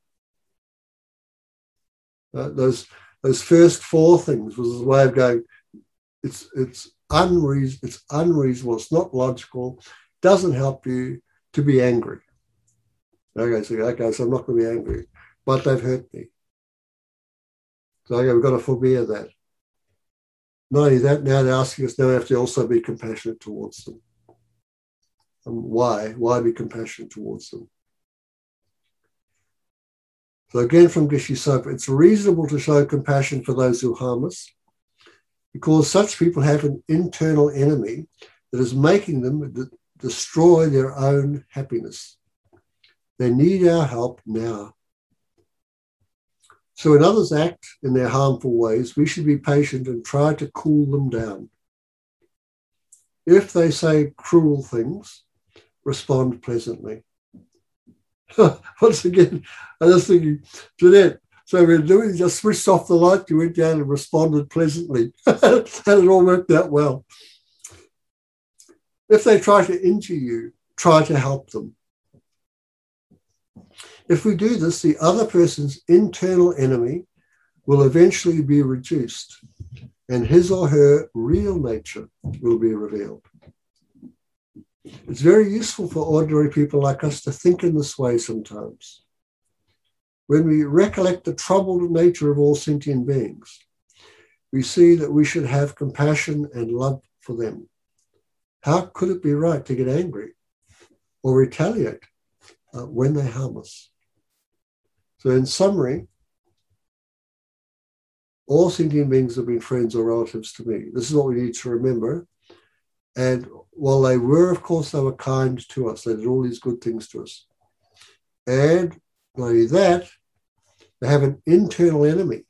Those first four things was a way of going, it's unreasonable, it's not logical, doesn't help you to be angry. Okay, so I'm not going to be angry, but they've hurt me. So okay, we've got to forbear that. Not only that, now they're asking us now we have to also be compassionate towards them. And why? Why be compassionate towards them? So again from Geshe Sopa, it's reasonable to show compassion for those who harm us because such people have an internal enemy that is making them destroy their own happiness. They need our help now. So when others act in their harmful ways, we should be patient and try to cool them down. If they say cruel things, respond pleasantly. Once again, I was thinking, Jeanette, So we just switched off the light, you went down and responded pleasantly. And it all worked out well. If they try to injure you, try to help them. If we do this, the other person's internal enemy will eventually be reduced, and his or her real nature will be revealed. It's very useful for ordinary people like us to think in this way sometimes. When we recollect the troubled nature of all sentient beings, we see that we should have compassion and love for them. How could it be right to get angry or retaliate when they harm us? So in summary, all sentient beings have been friends or relatives to me. This is what we need to remember. And while they were, of course, they were kind to us. They did all these good things to us. And not only that, they have an internal enemy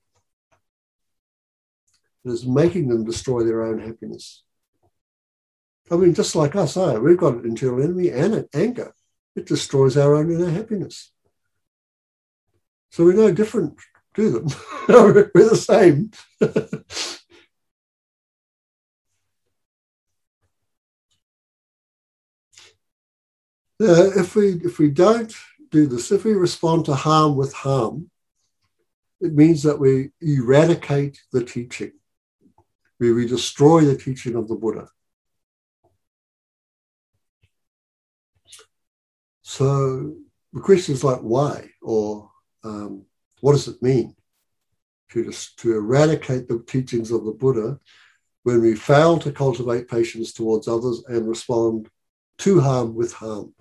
that is making them destroy their own happiness. I mean, just like us, we've got an internal enemy and an anger. It destroys our own inner happiness. So we're no different to them. We're the same. If we don't do this, if we respond to harm with harm, it means that we eradicate the teaching. We destroy the teaching of the Buddha. So the question is like, why? Or what does it mean to eradicate the teachings of the Buddha when we fail to cultivate patience towards others and respond to harm with harm?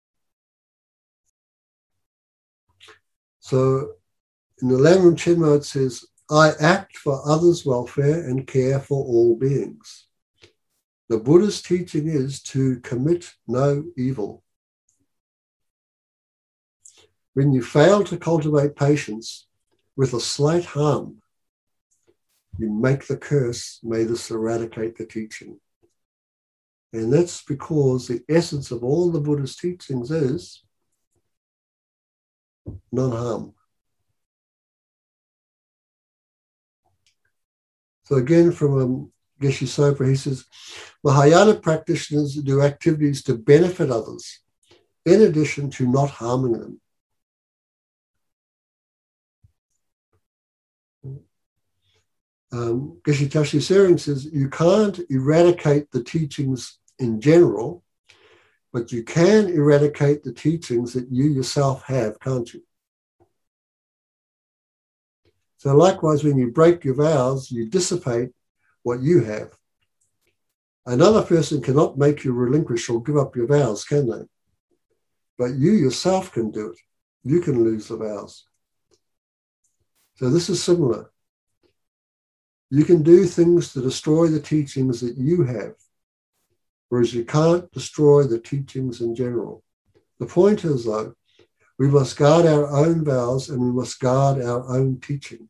So in the Lamrim Chenmo it says, I act for others' welfare and care for all beings. The Buddha's teaching is to commit no evil. When you fail to cultivate patience with a slight harm, you make the curse, may this eradicate the teaching. And that's because the essence of all the Buddha's teachings is non-harm. So again, from Geshe Sopa, he says, Mahayana practitioners do activities to benefit others, in addition to not harming them. Geshe Tashi Sering says, you can't eradicate the teachings in general, but you can eradicate the teachings that you yourself have, can't you? So likewise, when you break your vows, you dissipate what you have. Another person cannot make you relinquish or give up your vows, can they? But you yourself can do it. You can lose the vows. So this is similar. You can do things to destroy the teachings that you have, whereas you can't destroy the teachings in general. The point is, though, we must guard our own vows and we must guard our own teaching.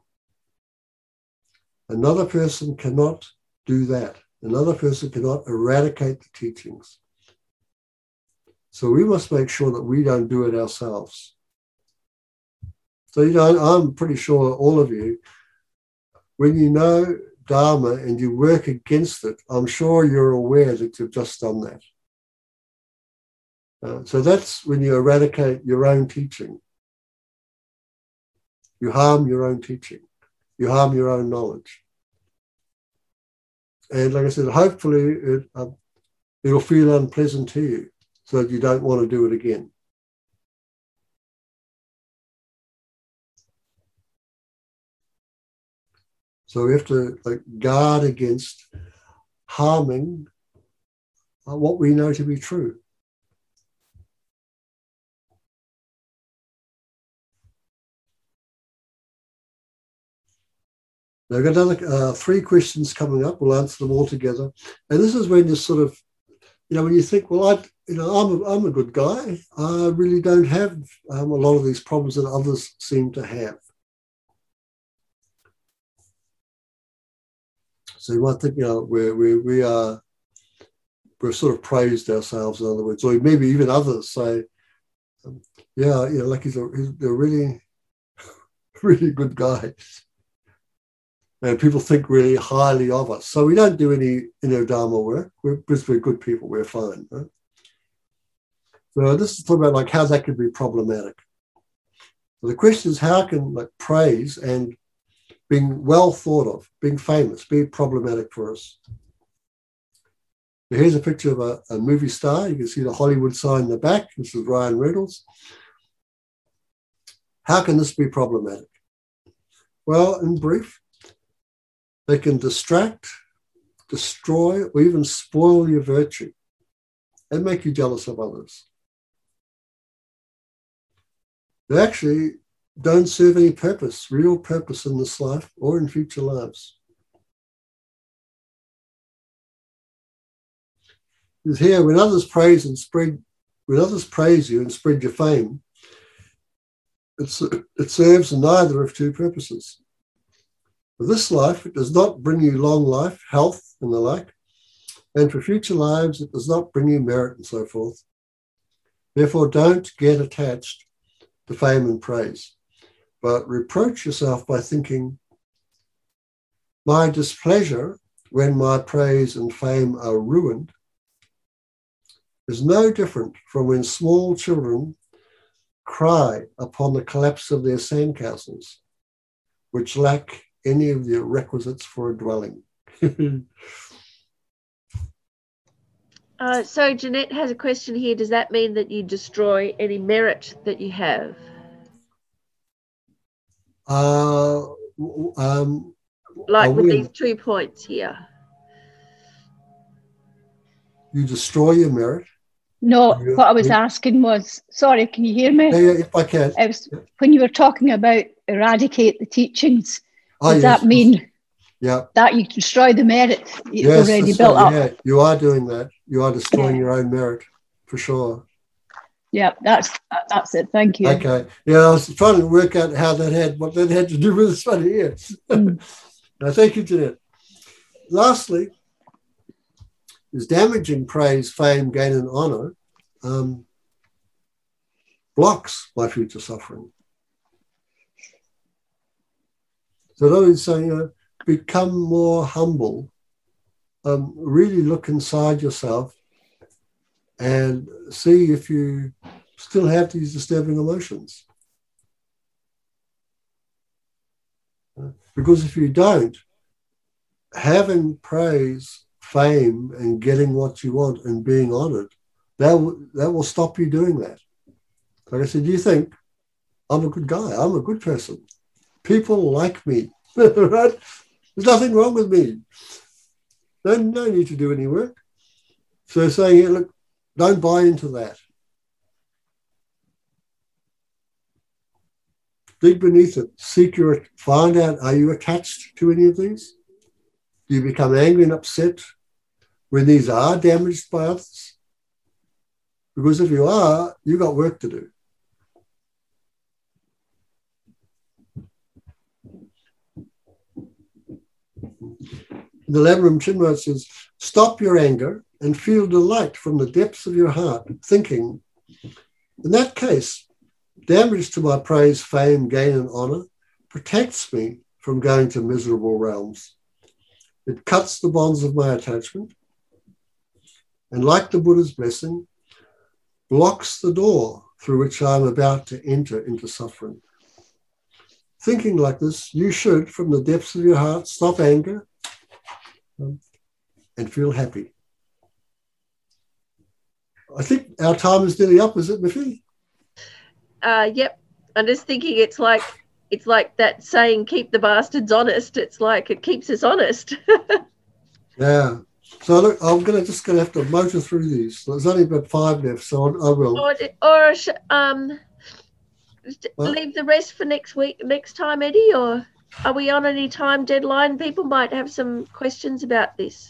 Another person cannot do that. Another person cannot eradicate the teachings. So we must make sure that we don't do it ourselves. So, I'm pretty sure all of you, when you know Dharma and you work against it, I'm sure you're aware that you've just done that. So that's when you eradicate your own teaching. You harm your own teaching. You harm your own knowledge. And like I said, hopefully it'll feel unpleasant to you so that you don't want to do it again. So we have to guard against harming what we know to be true. Now, I've got another 3 questions coming up. We'll answer them all together. And this is when you sort of, when you think, well, I'm a good guy. I really don't have a lot of these problems that others seem to have. So you might think, we're sort of praised ourselves, in other words, or maybe even others say, they're really really good guy. And people think really highly of us. So we don't do any inner Dharma work. Because we're good people, we're fine. Right? So this is talking about like how that could be problematic. So the question is, how can like praise and being well thought of, being famous, be problematic for us? So here's a picture of a movie star. You can see the Hollywood sign in the back. This is Ryan Reynolds. How can this be problematic? Well, in brief, they can distract, destroy, or even spoil your virtue and make you jealous of others. They actually don't serve any purpose, real purpose in this life or in future lives. Because here, when others praise you and spread your fame, it serves neither of two purposes. For this life, it does not bring you long life, health, and the like. And for future lives, it does not bring you merit and so forth. Therefore, don't get attached to fame and praise, but reproach yourself by thinking, my displeasure when my praise and fame are ruined is no different from when small children cry upon the collapse of their sandcastles, which lack any of the requisites for a dwelling. So Jeanette has a question here. Does that mean that you destroy any merit that you have? Like with these 2 points here. You destroy your merit? No, what I was asking was, sorry, can you hear me? Yeah, if I can. It was, when you were talking about eradicate the teachings, does that mean that you destroy the merit you've already built up? Yeah, you are doing that. You are destroying your own merit, for sure. Yeah, that's it. Thank you. Okay. Yeah, I was trying to work out what that had to do with this one here. No, thank you, Jeanette. Lastly, is damaging praise, fame, gain, and honor blocks my future suffering. So that is saying, become more humble, really look inside yourself and see if you still have these disturbing emotions. Because if you don't, having praise, fame, and getting what you want and being honored, that will stop you doing that. Like I said, you think, I'm a good guy, I'm a good person. People like me, right? There's nothing wrong with me. No need to do any work. So saying, look, don't buy into that. Dig beneath it. Find out, are you attached to any of these? Do you become angry and upset when these are damaged by others? Because if you are, you've got work to do. The Lamrim Chinmay says, stop your anger and feel delight from the depths of your heart, thinking, in that case, damage to my praise, fame, gain, and honor protects me from going to miserable realms. It cuts the bonds of my attachment, and like the Buddha's blessing, blocks the door through which I am about to enter into suffering. Thinking like this, you should, from the depths of your heart, stop anger and feel happy. I think our time is nearly up, is it, Miffy? Yep. I'm just thinking it's like that saying, keep the bastards honest. It's like it keeps us honest. Yeah. So look, I'm just gonna have to motor through these. There's only about 5 left, so I will. Leave the rest for next time, Eddie, or are we on any time deadline? People might have some questions about this.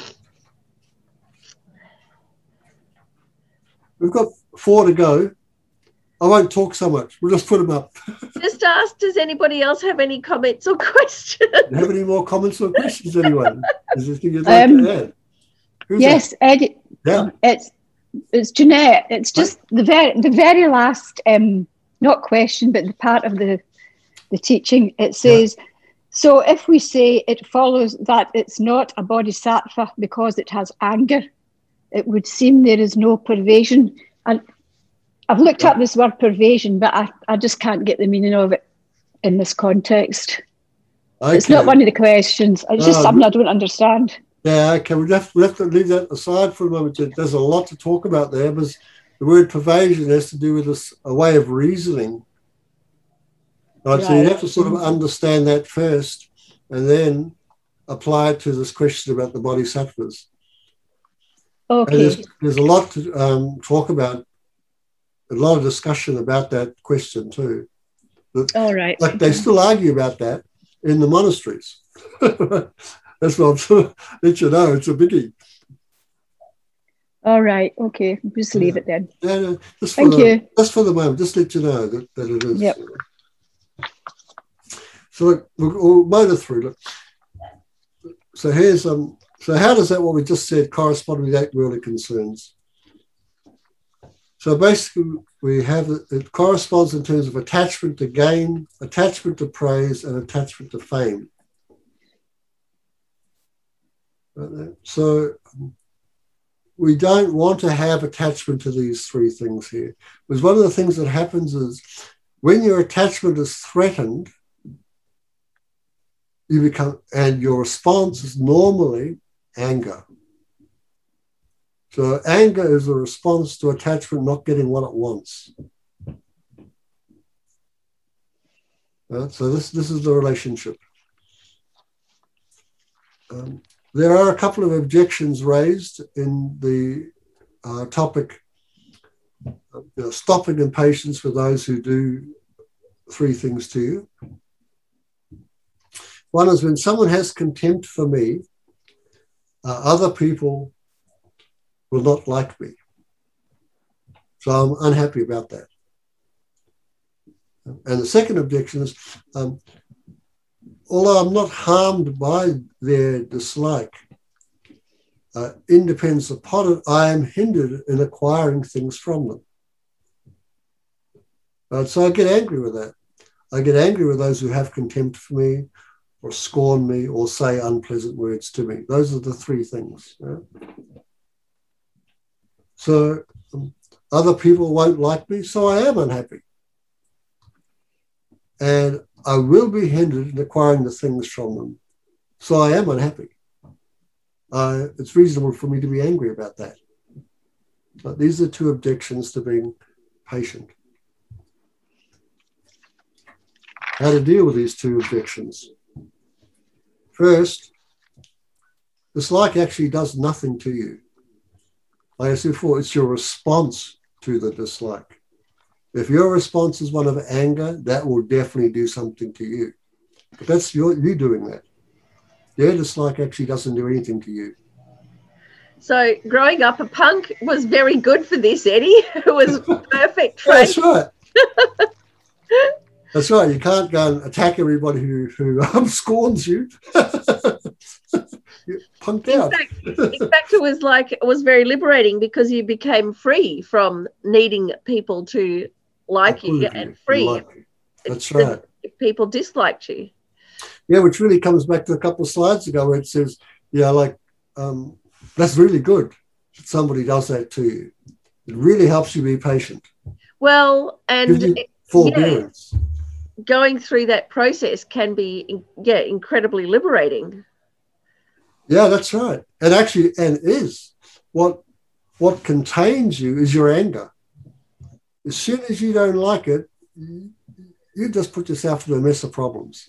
We've got 4 to go. I won't talk so much. We'll just put them up. Just ask, does anybody else have any comments or questions? Do you have any more comments or questions, anyone? Is there anything you'd like to add? Yes, Eddie. Yeah. It's Jeanette. It's just the very last, not question, but the part of the the teaching, it says, so if we say it follows that it's not a bodhisattva because it has anger, it would seem there is no pervasion. And I've looked up this word pervasion, but I just can't get the meaning of it in this context. Okay. It's not one of the questions. It's just something I don't understand. Yeah, okay. We have to leave that aside for a moment. There's a lot to talk about there, because the word pervasion has to do with a way of reasoning. Right? So you have to sort of understand that first and then apply it to this question about the bodhisattvas. Okay. And there's a lot to talk about, a lot of discussion about that question too. All right. Like they still argue about that in the monasteries. That's what I'm trying to let you know. It's a biggie. All right. Okay. Just leave it then. Yeah, Thank you. Just for the moment, just let you know that it is. Yep. So look, we'll motor through. Look. So here's so how does that what we just said correspond with 8 worldly concerns? So basically, we have it corresponds in terms of attachment to gain, attachment to praise, and attachment to fame. So we don't want to have attachment to these 3 things here. Because one of the things that happens is when your attachment is threatened, you become, and your response is normally anger. So anger is a response to attachment not getting what it wants. So this is the relationship. There are a couple of objections raised in the topic of stopping impatience for those who do 3 things to you. One is when someone has contempt for me, other people will not like me. So I'm unhappy about that. And the second objection is, although I'm not harmed by their dislike, independence upon it, I am hindered in acquiring things from them. So I get angry with that. I get angry with those who have contempt for me, or scorn me, or say unpleasant words to me. Those are the 3 things. So other people won't like me, so I am unhappy. And I will be hindered in acquiring the things from them. So I am unhappy. It's reasonable for me to be angry about that. But these are 2 objections to being patient. How to deal with these 2 objections? First, dislike actually does nothing to you. Like I said before, it's your response to the dislike. If your response is one of anger, that will definitely do something to you. But that's you doing that. Their dislike actually doesn't do anything to you. So growing up a punk was very good for this, Eddie. It was perfect training. That's right. That's right. You can't go and attack everybody who scorns you. You're punked out. In fact, it was very liberating because you became free from needing people to like you and free. That's right. If people disliked you. Yeah, which really comes back to a couple of slides ago where it says, that's really good that somebody does that to you. It really helps you be patient. Well, and forbearance. Going through that process can be incredibly liberating. Yeah, that's right. And actually, is what contains you is your anger. As soon as you don't like it, you just put yourself in a mess of problems.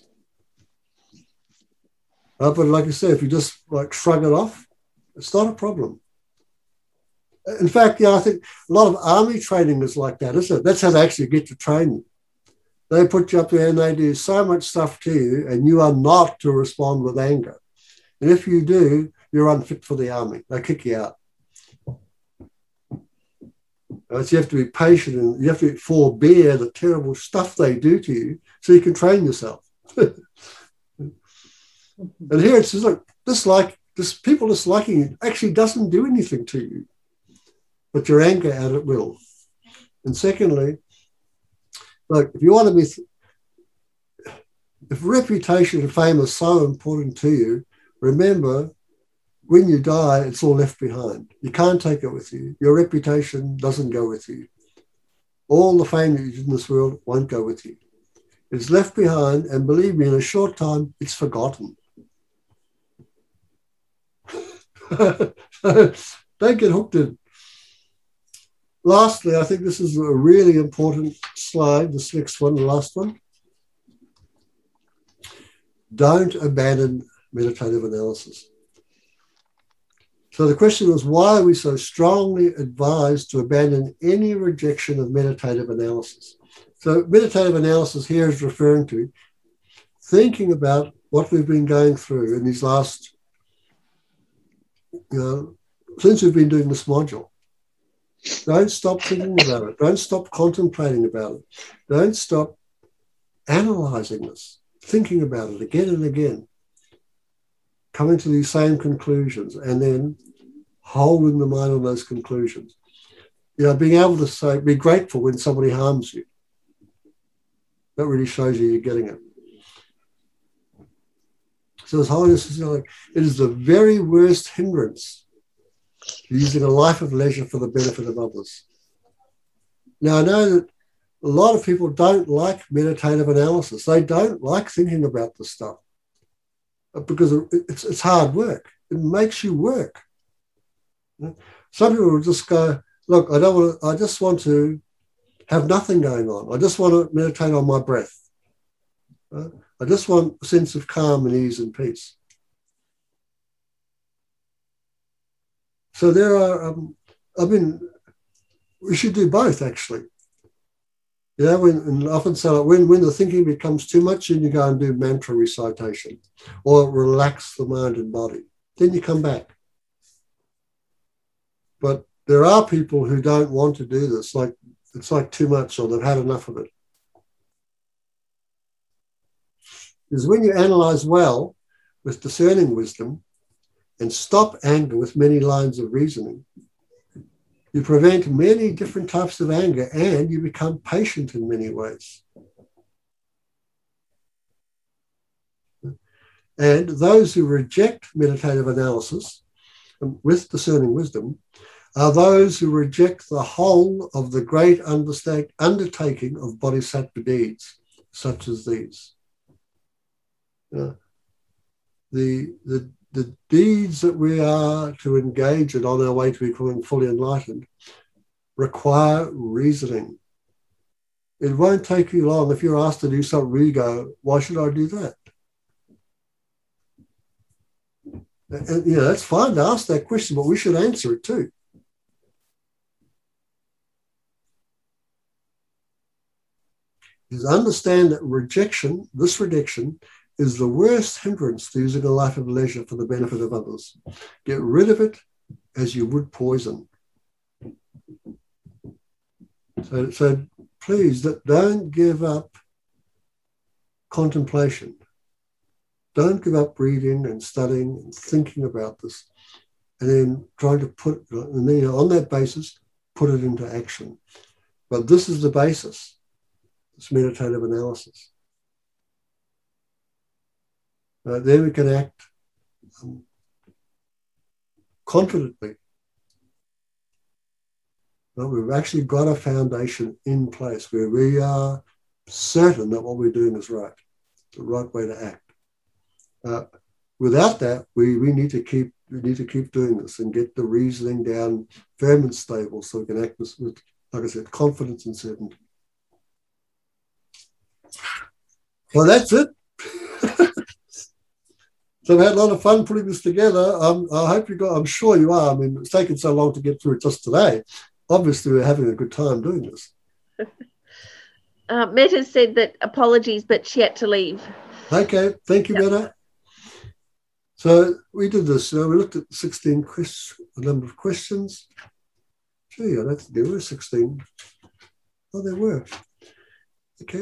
But like I said, if you just shrug it off, it's not a problem. In fact, I think a lot of army training is like that, isn't it? That's how they actually get to train you. They put you up there and they do so much stuff to you, and you are not to respond with anger. And if you do, you're unfit for the army. They kick you out. So you have to be patient and you have to forbear the terrible stuff they do to you so you can train yourself. And here it says, look, people disliking you actually doesn't do anything to you, but your anger at it will. And secondly, look, if you want to be, if reputation and fame are so important to you, remember, when you die, it's all left behind. You can't take it with you. Your reputation doesn't go with you. All the fame that you did in this world won't go with you. It's left behind, and believe me, in a short time, it's forgotten. So don't get hooked in. Lastly, I think this is a really important slide, this next one, the last one. Don't abandon meditative analysis. So the question was, why are we so strongly advised to abandon any rejection of meditative analysis? So meditative analysis here is referring to thinking about what we've been going through in these last, since we've been doing this module. Don't stop thinking about it. Don't stop contemplating about it. Don't stop analyzing this, thinking about it again and again, coming to these same conclusions, and then holding the mind on those conclusions. Being able to say, be grateful when somebody harms you. That really shows you're getting it. So His Holiness is like, it is the very worst hindrance to using a life of leisure for the benefit of others. Now, I know that a lot of people don't like meditative analysis. They don't like thinking about this stuff because it's hard work. It makes you work. Some people will just go, look, I just want to have nothing going on. I just want to meditate on my breath. I just want a sense of calm and ease and peace. So there are, we should do both actually. And often say when the thinking becomes too much, then you go and do mantra recitation or relax the mind and body. Then you come back. But there are people who don't want to do this, like it's like too much or they've had enough of it. Because when you analyze well with discerning wisdom and stop anger with many lines of reasoning, you prevent many different types of anger and you become patient in many ways. And those who reject meditative analysis with discerning wisdom are those who reject the whole of the great undertaking of bodhisattva deeds, such as these. The deeds that we are to engage in on our way to becoming fully enlightened require reasoning. It won't take you long. If you're asked to do something, you go, why should I do that? And it's fine to ask that question, but we should answer it too. Is understand that this rejection, is the worst hindrance to using a life of leisure for the benefit of others. Get rid of it as you would poison. So please, don't give up contemplation. Don't give up reading and studying and thinking about this, and then trying to on that basis, put it into action. But this is the basis. It's meditative analysis. Then we can act confidently. Well, we've actually got a foundation in place where we are certain that what we're doing is right, the right way to act. Without that, we need to keep doing this and get the reasoning down firm and stable so we can act with, like I said, confidence and certainty. Well, that's it. So I've had a lot of fun putting this together. I hope you got, I'm sure you are. I mean, it's taken so long to get through it just today. Obviously, we're having a good time doing this. Meta said that apologies, but she had to leave. Okay, thank you, Meta. So we did this. We looked at 16 questions, a number of questions. Gee, I don't think there were 16. Oh, there were. Okay.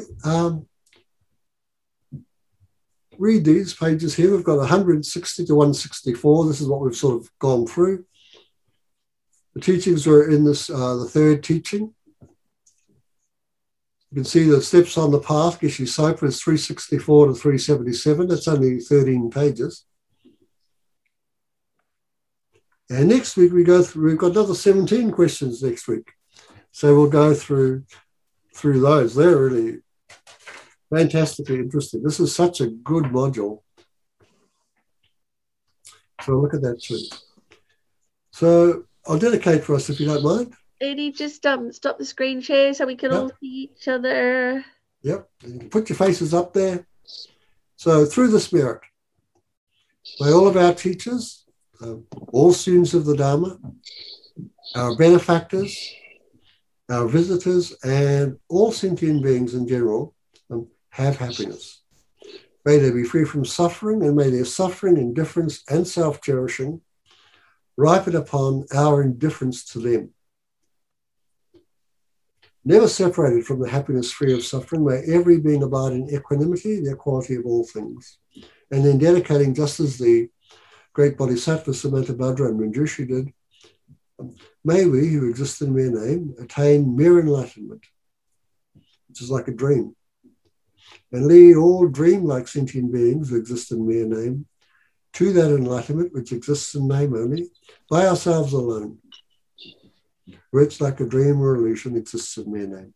Read these pages here. We've got 160 to 164. This is what we've sort of gone through. The teachings were in this, the third teaching. You can see the steps on the path. Geshe Sopa is 364 to 377. That's only 13 pages. And next week we've got another 17 questions next week. So we'll go through those. They're really fantastically interesting. This is such a good module. So look at that too. So I'll dedicate for us, if you don't mind. Eddie, just stop the screen share so we can all see each other. Yep. You can put your faces up there. So through the Spirit, may all of our teachers, all students of the Dharma, our benefactors, our visitors, and all sentient beings in general have happiness. May they be free from suffering, and may their suffering, indifference, and self-cherishing ripen upon our indifference to them. Never separated from the happiness free of suffering, may every being abide in equanimity, the equality of all things. And then dedicating, just as the great Bodhisattva Samantabhadra and Manjushri did, may we, who exist in mere name, attain mere enlightenment, which is like a dream, and lead all dream-like sentient beings who exist in mere name to that enlightenment which exists in name only, by ourselves alone, which, like a dream or illusion, exists in mere name.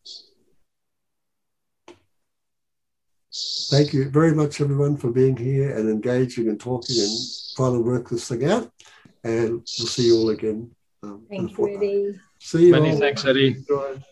Thank you very much, everyone, for being here and engaging and talking and trying to work this thing out. And we'll see you all again. Thank you, Eddie. See you Many all. thanks, Eddie. Enjoy.